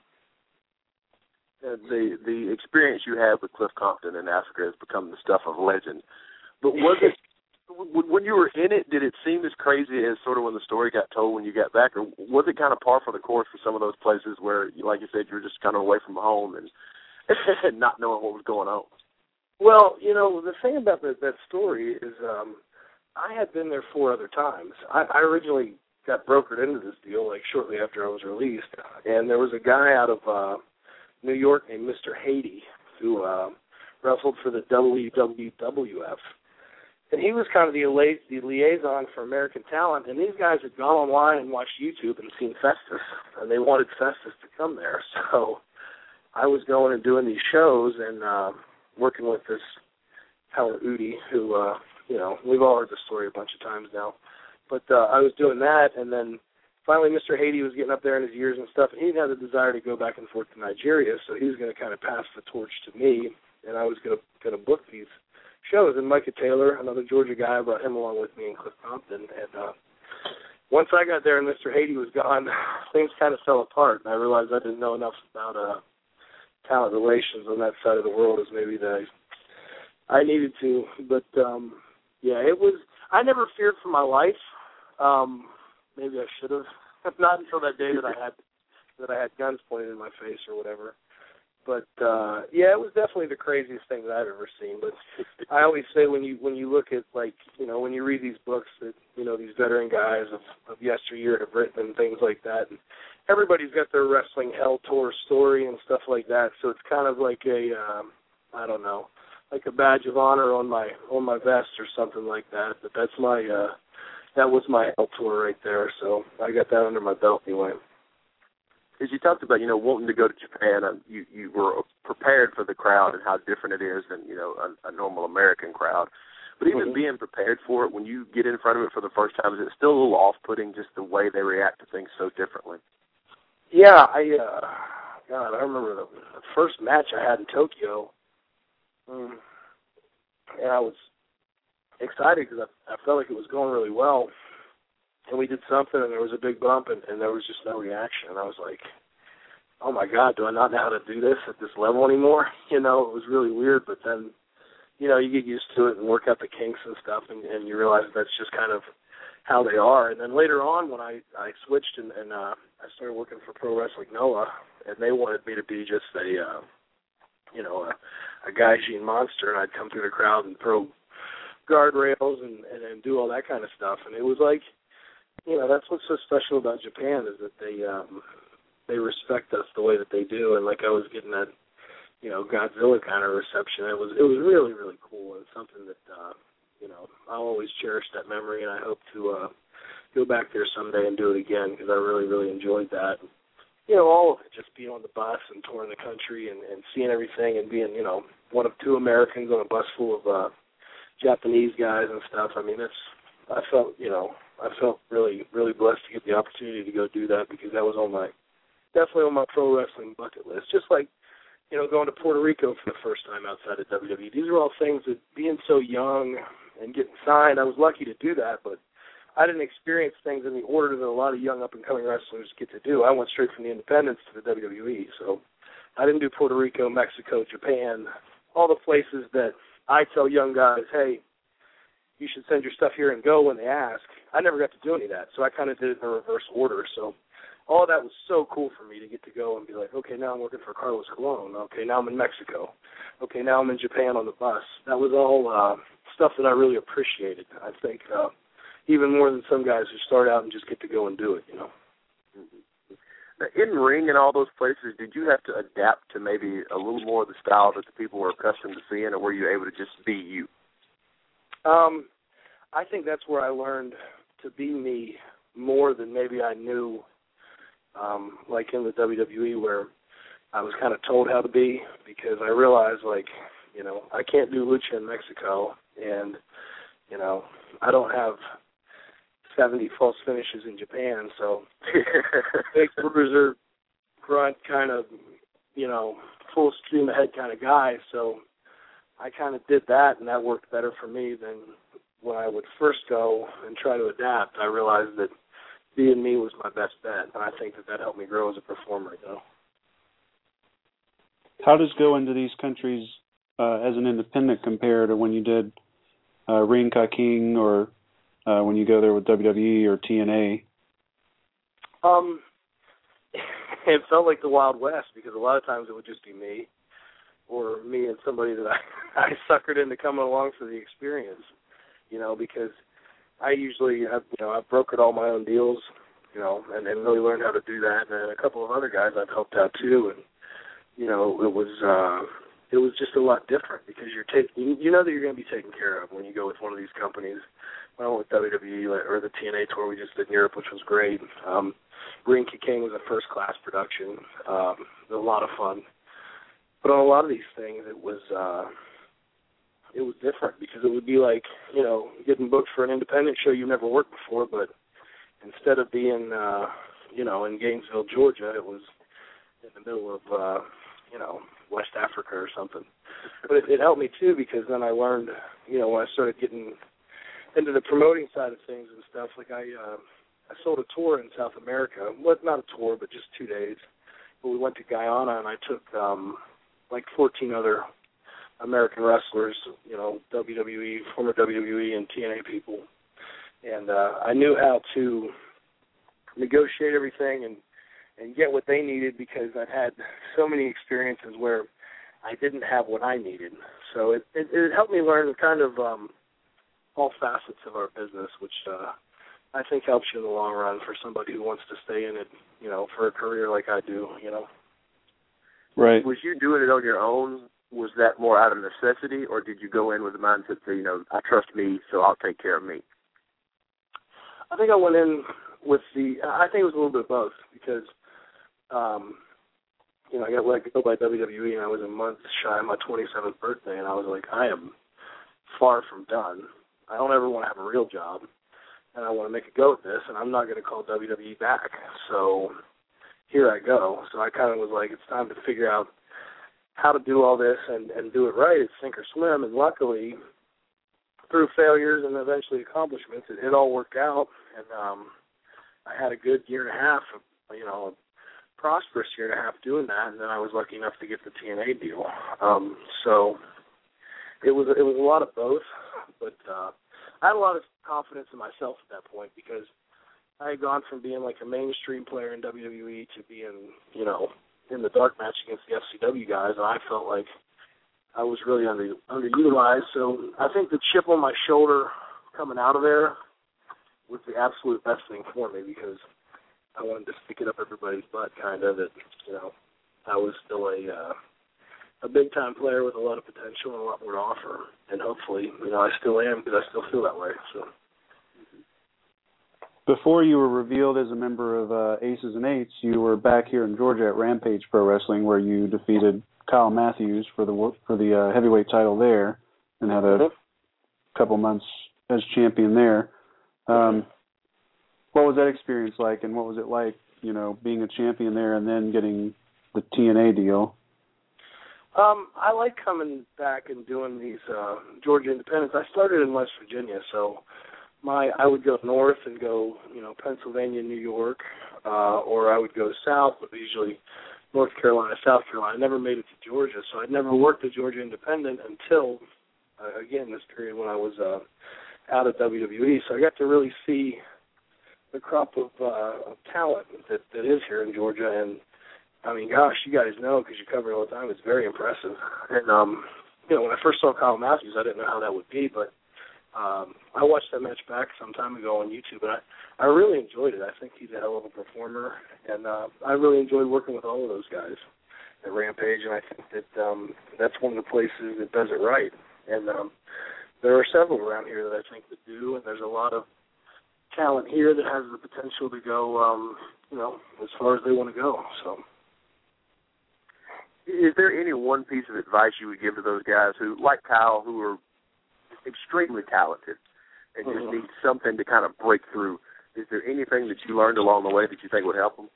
Uh, the the experience you had with Cliff Compton in Africa has become the stuff of legend. But was it, when you were in it, did it seem as crazy as sort of when the story got told when you got back, or was it kind of par for the course for some of those places where, like you said, you were just kind of away from home and not knowing what was going on? Well, you know, the thing about that, that story is um, I had been there four other times. I, I originally got brokered into this deal, like, shortly after I was released, and there was a guy out of uh, New York named Mister Haiti, who uh, wrestled for the W W F. And he was kind of the, lia- the liaison for American Talent, and these guys had gone online and watched YouTube and seen Festus, and they wanted Festus to come there. So I was going and doing these shows and uh, working with this Howard Udi, who, uh, you know, we've all heard the story a bunch of times now. But uh, I was doing that, and then finally, Mister Haiti was getting up there in his years and stuff, and he had a desire to go back and forth to Nigeria, so he was going to kind of pass the torch to me, and I was going to going to book these shows. And Micah Taylor, another Georgia guy, I brought him along with me, and Cliff Compton. And uh, once I got there and Mister Haiti was gone, things kind of fell apart, and I realized I didn't know enough about uh, talent relations on that side of the world as maybe that I needed to. But um, yeah, it was. I never feared for my life. Um, Maybe I should have. Not until that day that I had that I had guns pointed in my face or whatever. But uh, yeah, it was definitely the craziest thing that I've ever seen. But I always say when you when you look at, like, you know, when you read these books that, you know, these veteran guys of, of yesteryear have written and things like that, and everybody's got their wrestling hell tour story and stuff like that. So it's kind of like a um, I don't know, like a badge of honor on my on my vest or something like that. But that's my uh, That was my hell tour right there, so I got that under my belt anyway. As you talked about, you know, wanting to go to Japan, um, you, you were prepared for the crowd and how different it is than, you know, a, a normal American crowd. But even mm-hmm. being prepared for it, when you get in front of it for the first time, is it still a little off-putting, just the way they react to things so differently? Yeah, I, uh, God, I remember the, the first match I had in Tokyo, um, and I was excited because I, I felt like it was going really well, and we did something and there was a big bump and, and there was just no reaction, and I was like, oh my God, do I not know how to do this at this level anymore? You know, it was really weird, but then, you know, you get used to it and work out the kinks and stuff, and, and you realize that's just kind of how they are. And then later on when I, I switched and, and uh, I started working for Pro Wrestling Noah, and they wanted me to be just a, uh, you know, a, a Gaijin monster, and I'd come through the crowd and throw guardrails and, and, and do all that kind of stuff. And it was like, you know, that's what's so special about Japan is that they um, they respect us the way that they do. And like I was getting that, you know, Godzilla kind of reception. It was it was really, really cool and something that, uh, you know, I'll always cherish that memory, and I hope to uh, go back there someday and do it again because I really, really enjoyed that. You know, all of it, just being on the bus and touring the country and, and seeing everything and being, you know, one of two Americans on a bus full of uh, Japanese guys and stuff. I mean, it's, I felt, you know, I felt really, really blessed to get the opportunity to go do that because that was on my, definitely on my pro wrestling bucket list. Just like, you know, going to Puerto Rico for the first time outside of W W E. These are all things that being so young and getting signed, I was lucky to do that, but I didn't experience things in the order that a lot of young up-and-coming wrestlers get to do. I went straight from the independents to the W W E, so I didn't do Puerto Rico, Mexico, Japan, all the places that I tell young guys, hey, you should send your stuff here and go when they ask. I never got to do any of that, so I kind of did it in a reverse order. So all of that was so cool for me to get to go and be like, okay, now I'm working for Carlos Colon. Okay, now I'm in Mexico. Okay, now I'm in Japan on the bus. That was all uh, stuff that I really appreciated. I think uh, even more than some guys who start out and just get to go and do it, you know. In ring and all those places, did you have to adapt to maybe a little more of the style that the people were accustomed to seeing, or were you able to just be you? Um, I think that's where I learned to be me more than maybe I knew, um, like in the W W E where I was kind of told how to be, because I realized, like, you know, I can't do lucha in Mexico, and, you know, I don't have seventy false finishes in Japan, so big bruiser, grunt kind of, you know, full stream ahead kind of guy, so I kind of did that, and that worked better for me than when I would first go and try to adapt. I realized that being me was my best bet, and I think that that helped me grow as a performer, you know. How does going to these countries uh, as an independent compare to when you did uh, Ring Ka King or uh, when you go there with W W E or T N A? Um, it felt like the Wild West, because a lot of times it would just be me or me and somebody that I, I suckered into coming along for the experience, you know, because I usually have, you know, I've brokered all my own deals, you know, and, and really learned how to do that. And a couple of other guys I've helped out too, and you know, it was uh, it was just a lot different because you're taking, you know, that you're going to be taken care of when you go with one of these companies. When I went with W W E or the T N A tour we just did in Europe, which was great. Um, Ring Ka King was a first class production. Um, it was a lot of fun. But on a lot of these things, it was uh, it was different because it would be like, you know, getting booked for an independent show you've never worked before, but instead of being, uh, you know, in Gainesville, Georgia, it was in the middle of, uh, you know, West Africa or something. But it, it helped me, too, because then I learned, you know, when I started getting into the promoting side of things and stuff, like I uh, I sold a tour in South America. Well, not a tour, but just two days. But we went to Guyana, and I took, um, like, fourteen other American wrestlers, you know, W W E, former W W E and T N A people. And uh, I knew how to negotiate everything and, and get what they needed because I've had so many experiences where I didn't have what I needed. So it, it, it helped me learn kind of um, all facets of our business, which uh, I think helps you in the long run for somebody who wants to stay in it, you know, for a career like I do, you know. Right. Was you doing it on your own? Was that more out of necessity, or did you go in with the mindset that, you know, I trust me, so I'll take care of me? I think I went in with the, I think it was a little bit of both, because, um, you know, I got let go by W W E, and I was a month shy of my twenty-seventh birthday, and I was like, I am far from done. I don't ever want to have a real job, and I want to make a go at this, and I'm not going to call W W E back. So here I go. So I kind of was like, it's time to figure out how to do all this and, and do it right. It's sink or swim, and luckily, through failures and eventually accomplishments, it, it all worked out, and um, I had a good year and a half, of, you know, a prosperous year and a half doing that, and then I was lucky enough to get the T N A deal. Um, so it was it was a lot of both, but uh, I had a lot of confidence in myself at that point because I had gone from being like a mainstream player in W W E to being, you know, in the dark match against the F C W guys, and I felt like I was really under underutilized. So I think the chip on my shoulder coming out of there was the absolute best thing for me, because I wanted to stick it up everybody's butt, kind of, that, you know, I was still a uh, a big-time player with a lot of potential and a lot more to offer. And hopefully, you know, I still am, because I still feel that way. So. Before you were revealed as a member of uh, Aces and Eights, you were back here in Georgia at Rampage Pro Wrestling, where you defeated Kyle Matthews for the for the uh, heavyweight title there, and had a mm-hmm. couple months as champion there. Um, what was that experience like, and what was it like, you know, being a champion there and then getting the T N A deal? Um, I like coming back and doing these uh, Georgia Independents. I started in West Virginia, so my I would go north and go, you know, Pennsylvania, New York, uh, or I would go south, but usually North Carolina, South Carolina. I never made it to Georgia, so I'd never worked at Georgia Independent until, uh, again, this period when I was uh, out of W W E. So I got to really see the crop of, uh, of talent that, that is here in Georgia. And, I mean, gosh, you guys know, because you cover it all the time, it's very impressive. And, um, you know, when I first saw Kyle Matthews, I didn't know how that would be, but um, I watched that match back some time ago on YouTube, and I, I really enjoyed it. I think he's a hell of a performer, and uh, I really enjoyed working with all of those guys at Rampage, and I think that um, that's one of the places that does it right. And um, there are several around here that I think that do, and there's a lot of talent here that has the potential to go, um, you know, as far as they want to go. So, is there any one piece of advice you would give to those guys who, like Kyle, who are extremely talented and just mm-hmm. need something to kind of break through? Is there anything that you learned along the way that you think would help them?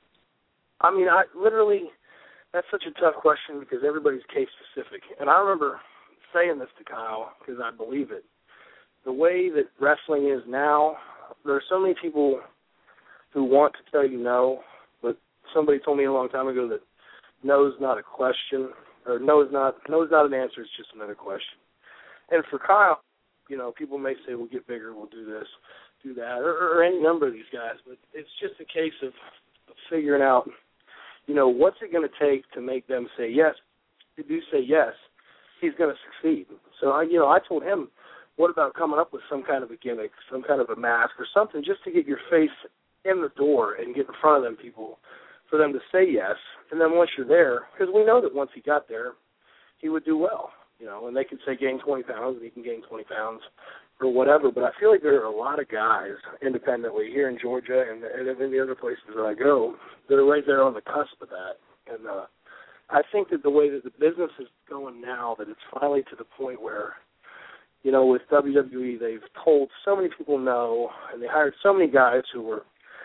I mean, I literally, that's such a tough question because everybody's case specific. And I remember saying this to Kyle because I believe it. The way that wrestling is now, there are so many people who want to tell you no, but somebody told me a long time ago that no is not a question, or no is not no is not an answer, it's just another question. And for Kyle, you know, people may say, we'll get bigger, we'll do this, do that, or, or any number of these guys, but it's just a case of figuring out, you know, what's it going to take to make them say yes. If you do say yes, he's going to succeed. So, I, you know, I told him, what about coming up with some kind of a gimmick, some kind of a mask or something just to get your face in the door and get in front of them people for them to say yes. And then once you're there, because we know that once he got there, he would do well, you know, and they could say gain twenty pounds and he can gain twenty pounds or whatever. But I feel like there are a lot of guys independently here in Georgia and, and in the other places that I go that are right there on the cusp of that. And uh, I think that the way that the business is going now, that it's finally to the point where, you know, with W W E, they've told so many people no, and they hired so many guys who were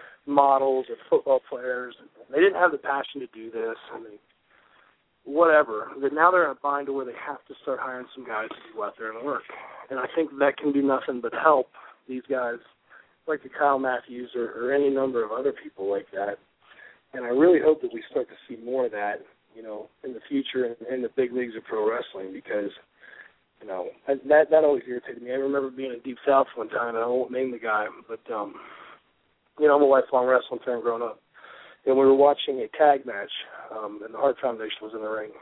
models or football players, and they didn't have the passion to do this, and they, whatever, that now they're in a bind to where they have to start hiring some guys to go out there and work. And I think that can do nothing but help these guys like the Kyle Matthews or, or any number of other people like that. And I really hope that we start to see more of that, you know, in the future in, in the big leagues of pro wrestling, because you know, that that always irritated me. I remember being in Deep South one time, and I won't name the guy, but, um, you know, I'm a lifelong wrestling fan growing up. And we were watching a tag match, um, and the Hart Foundation was in the ring.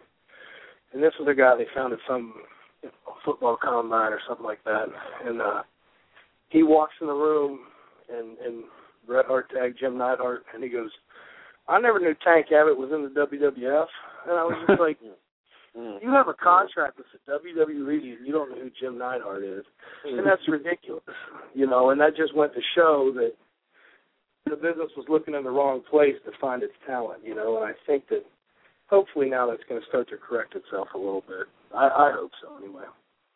And this was a guy they found at some you know, football combine or something like that. And uh, he walks in the room, and, and Bret Hart tagged Jim Neidhart, and he goes, I never knew Tank Abbott was in the W W F. And I was just like, you have a contract with the W W E and you don't know who Jim Neidhart is. And that's ridiculous, you know, and that just went to show that the business was looking in the wrong place to find its talent, you know, and I think that hopefully now that's going to start to correct itself a little bit. I, I hope so, anyway.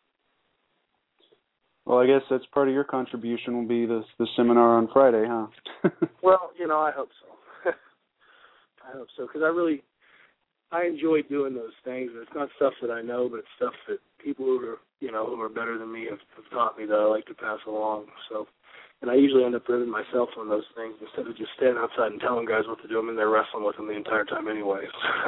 Well, I guess that's part of your contribution will be the, the seminar on Friday, huh? Well, you know, I hope so. I hope so, because I really, I enjoy doing those things. It's not stuff that I know, but it's stuff that people who are, you know, who are better than me have, have taught me that I like to pass along. So, and I usually end up ribbing myself on those things instead of just standing outside and telling guys what to do. I'm in there wrestling with them the entire time anyway.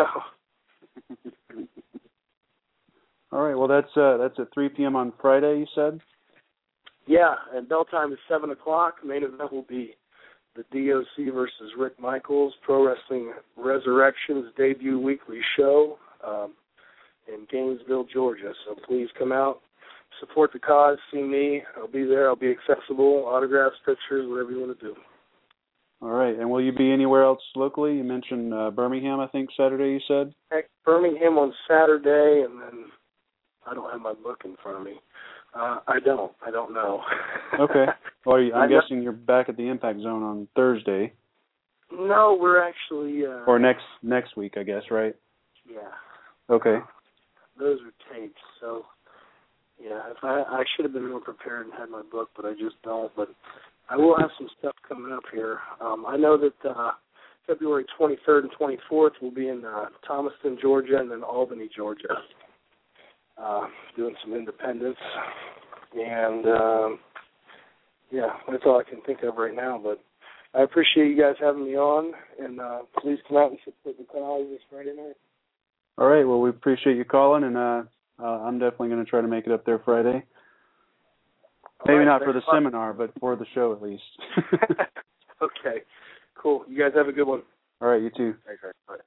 So. All right. Well, that's uh, that's at three p.m. on Friday, you said? Yeah, and bell time is seven o'clock. Main event will be the D O C versus Rick Michaels, Pro Wrestling Resurrection's debut weekly show. Um, in Gainesville, Georgia. So please come out, support the cause, see me. I'll be there. I'll be accessible, autographs, pictures, whatever you want to do. All right. And will you be anywhere else locally? You mentioned uh, Birmingham, I think, Saturday, you said? Heck, Birmingham on Saturday, and then I don't have my book in front of me. Uh, I don't. I don't know. Okay. Well, I'm I guessing know. you're back at the Impact Zone on Thursday. No, we're actually... Uh, or next next week, I guess, right? Yeah. Okay. Those are tapes, so... Yeah, if I, I should have been more prepared and had my book, but I just don't. But I will have some stuff coming up here. Um, I know that uh, February twenty-third and twenty-fourth will be in uh, Thomaston, Georgia, and then Albany, Georgia, uh, doing some independence. And, um, yeah, that's all I can think of right now. But I appreciate you guys having me on, and uh, please come out and support the cause this Friday night. All right. Well, we appreciate you calling, and uh, uh, I'm definitely going to try to make it up there Friday. Maybe right, not for the fun. seminar, but for the show at least. Okay, cool. You guys have a good one. All right, you too. Thanks, man. Bye.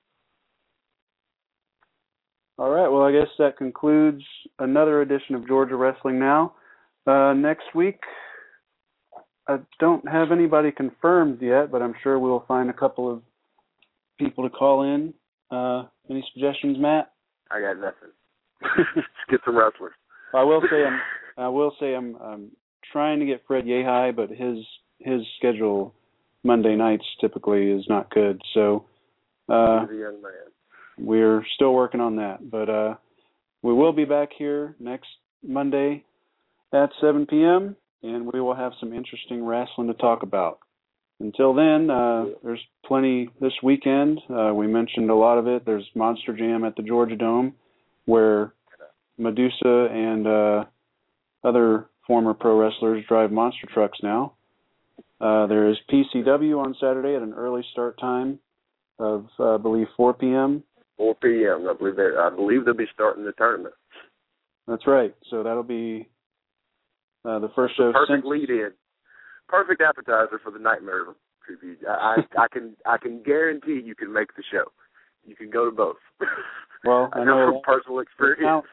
All right, well, I guess that concludes another edition of Georgia Wrestling Now. Uh, next week, I don't have anybody confirmed yet, but I'm sure we'll find a couple of people to call in. Uh, any suggestions, Matt? I got nothing. Let's get some wrestlers. I will say I'm. I will say I'm, I'm trying to get Fred Yehai, but his his schedule Monday nights typically is not good. So uh, He's a young man. We're still working on that. But uh, we will be back here next Monday at seven p.m., and we will have some interesting wrestling to talk about. Until then, uh, there's plenty this weekend. Uh, we mentioned a lot of it. There's Monster Jam at the Georgia Dome, where Medusa and uh, other former pro wrestlers drive monster trucks now. Uh, there is P C W on Saturday at an early start time of, uh, I believe, four p.m. four p.m. I believe they. I believe they'll be starting the tournament. That's right. So that'll be uh, the first show. Perfect since... lead-in. Perfect appetizer for the Nightmare tribute. I, I, I can. I can guarantee you can make the show. You can go to both. Well, I, I know, know from personal experience.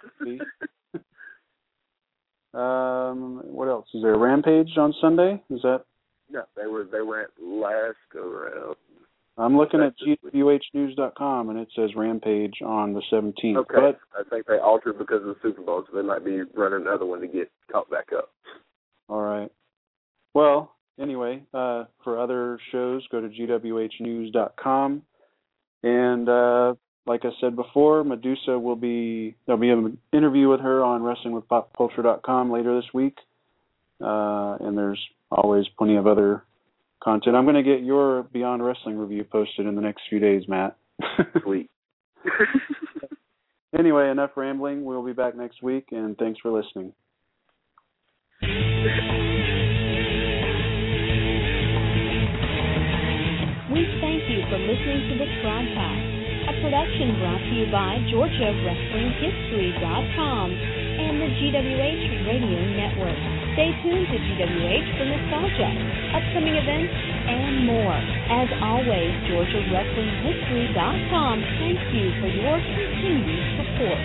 um, what else is there? Rampage on Sunday? Is that? No, they were. They went last go around. I'm looking at G W H news dot com, and it says Rampage on the seventeenth. Okay, but, I think they altered because of the Super Bowl, so they might be running another one to get caught back up. All right. Well, anyway, uh, for other shows, go to G W H news dot com. And uh, like I said before, Medusa will be, there'll be an interview with her on wrestling with pop culture dot com later this week. Uh, and there's always plenty of other content. I'm going to get your Beyond Wrestling review posted in the next few days, Matt. Sweet. Anyway, enough rambling. We'll be back next week, and thanks for listening. We thank you for listening to this broadcast, a production brought to you by Georgia Wrestling History dot com and the G W H Radio Network. Stay tuned to G W H for nostalgia, upcoming events, and more. As always, Georgia Wrestling History dot com thanks you for your continued support.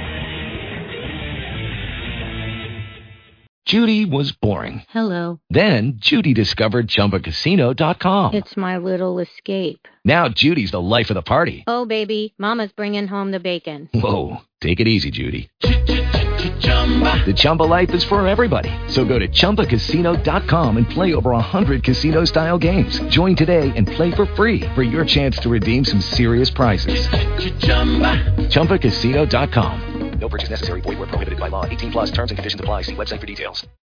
Judy was boring. Hello. Then Judy discovered Chumba Casino dot com. It's my little escape. Now Judy's the life of the party. Oh, baby, mama's bringing home the bacon. Whoa, take it easy, Judy. The Chumba life is for everybody. So go to Chumba Casino dot com and play over one hundred casino-style games. Join today and play for free for your chance to redeem some serious prizes. Chumba Casino dot com. No purchase necessary. Void where prohibited by law. eighteen plus terms and conditions apply. See website for details.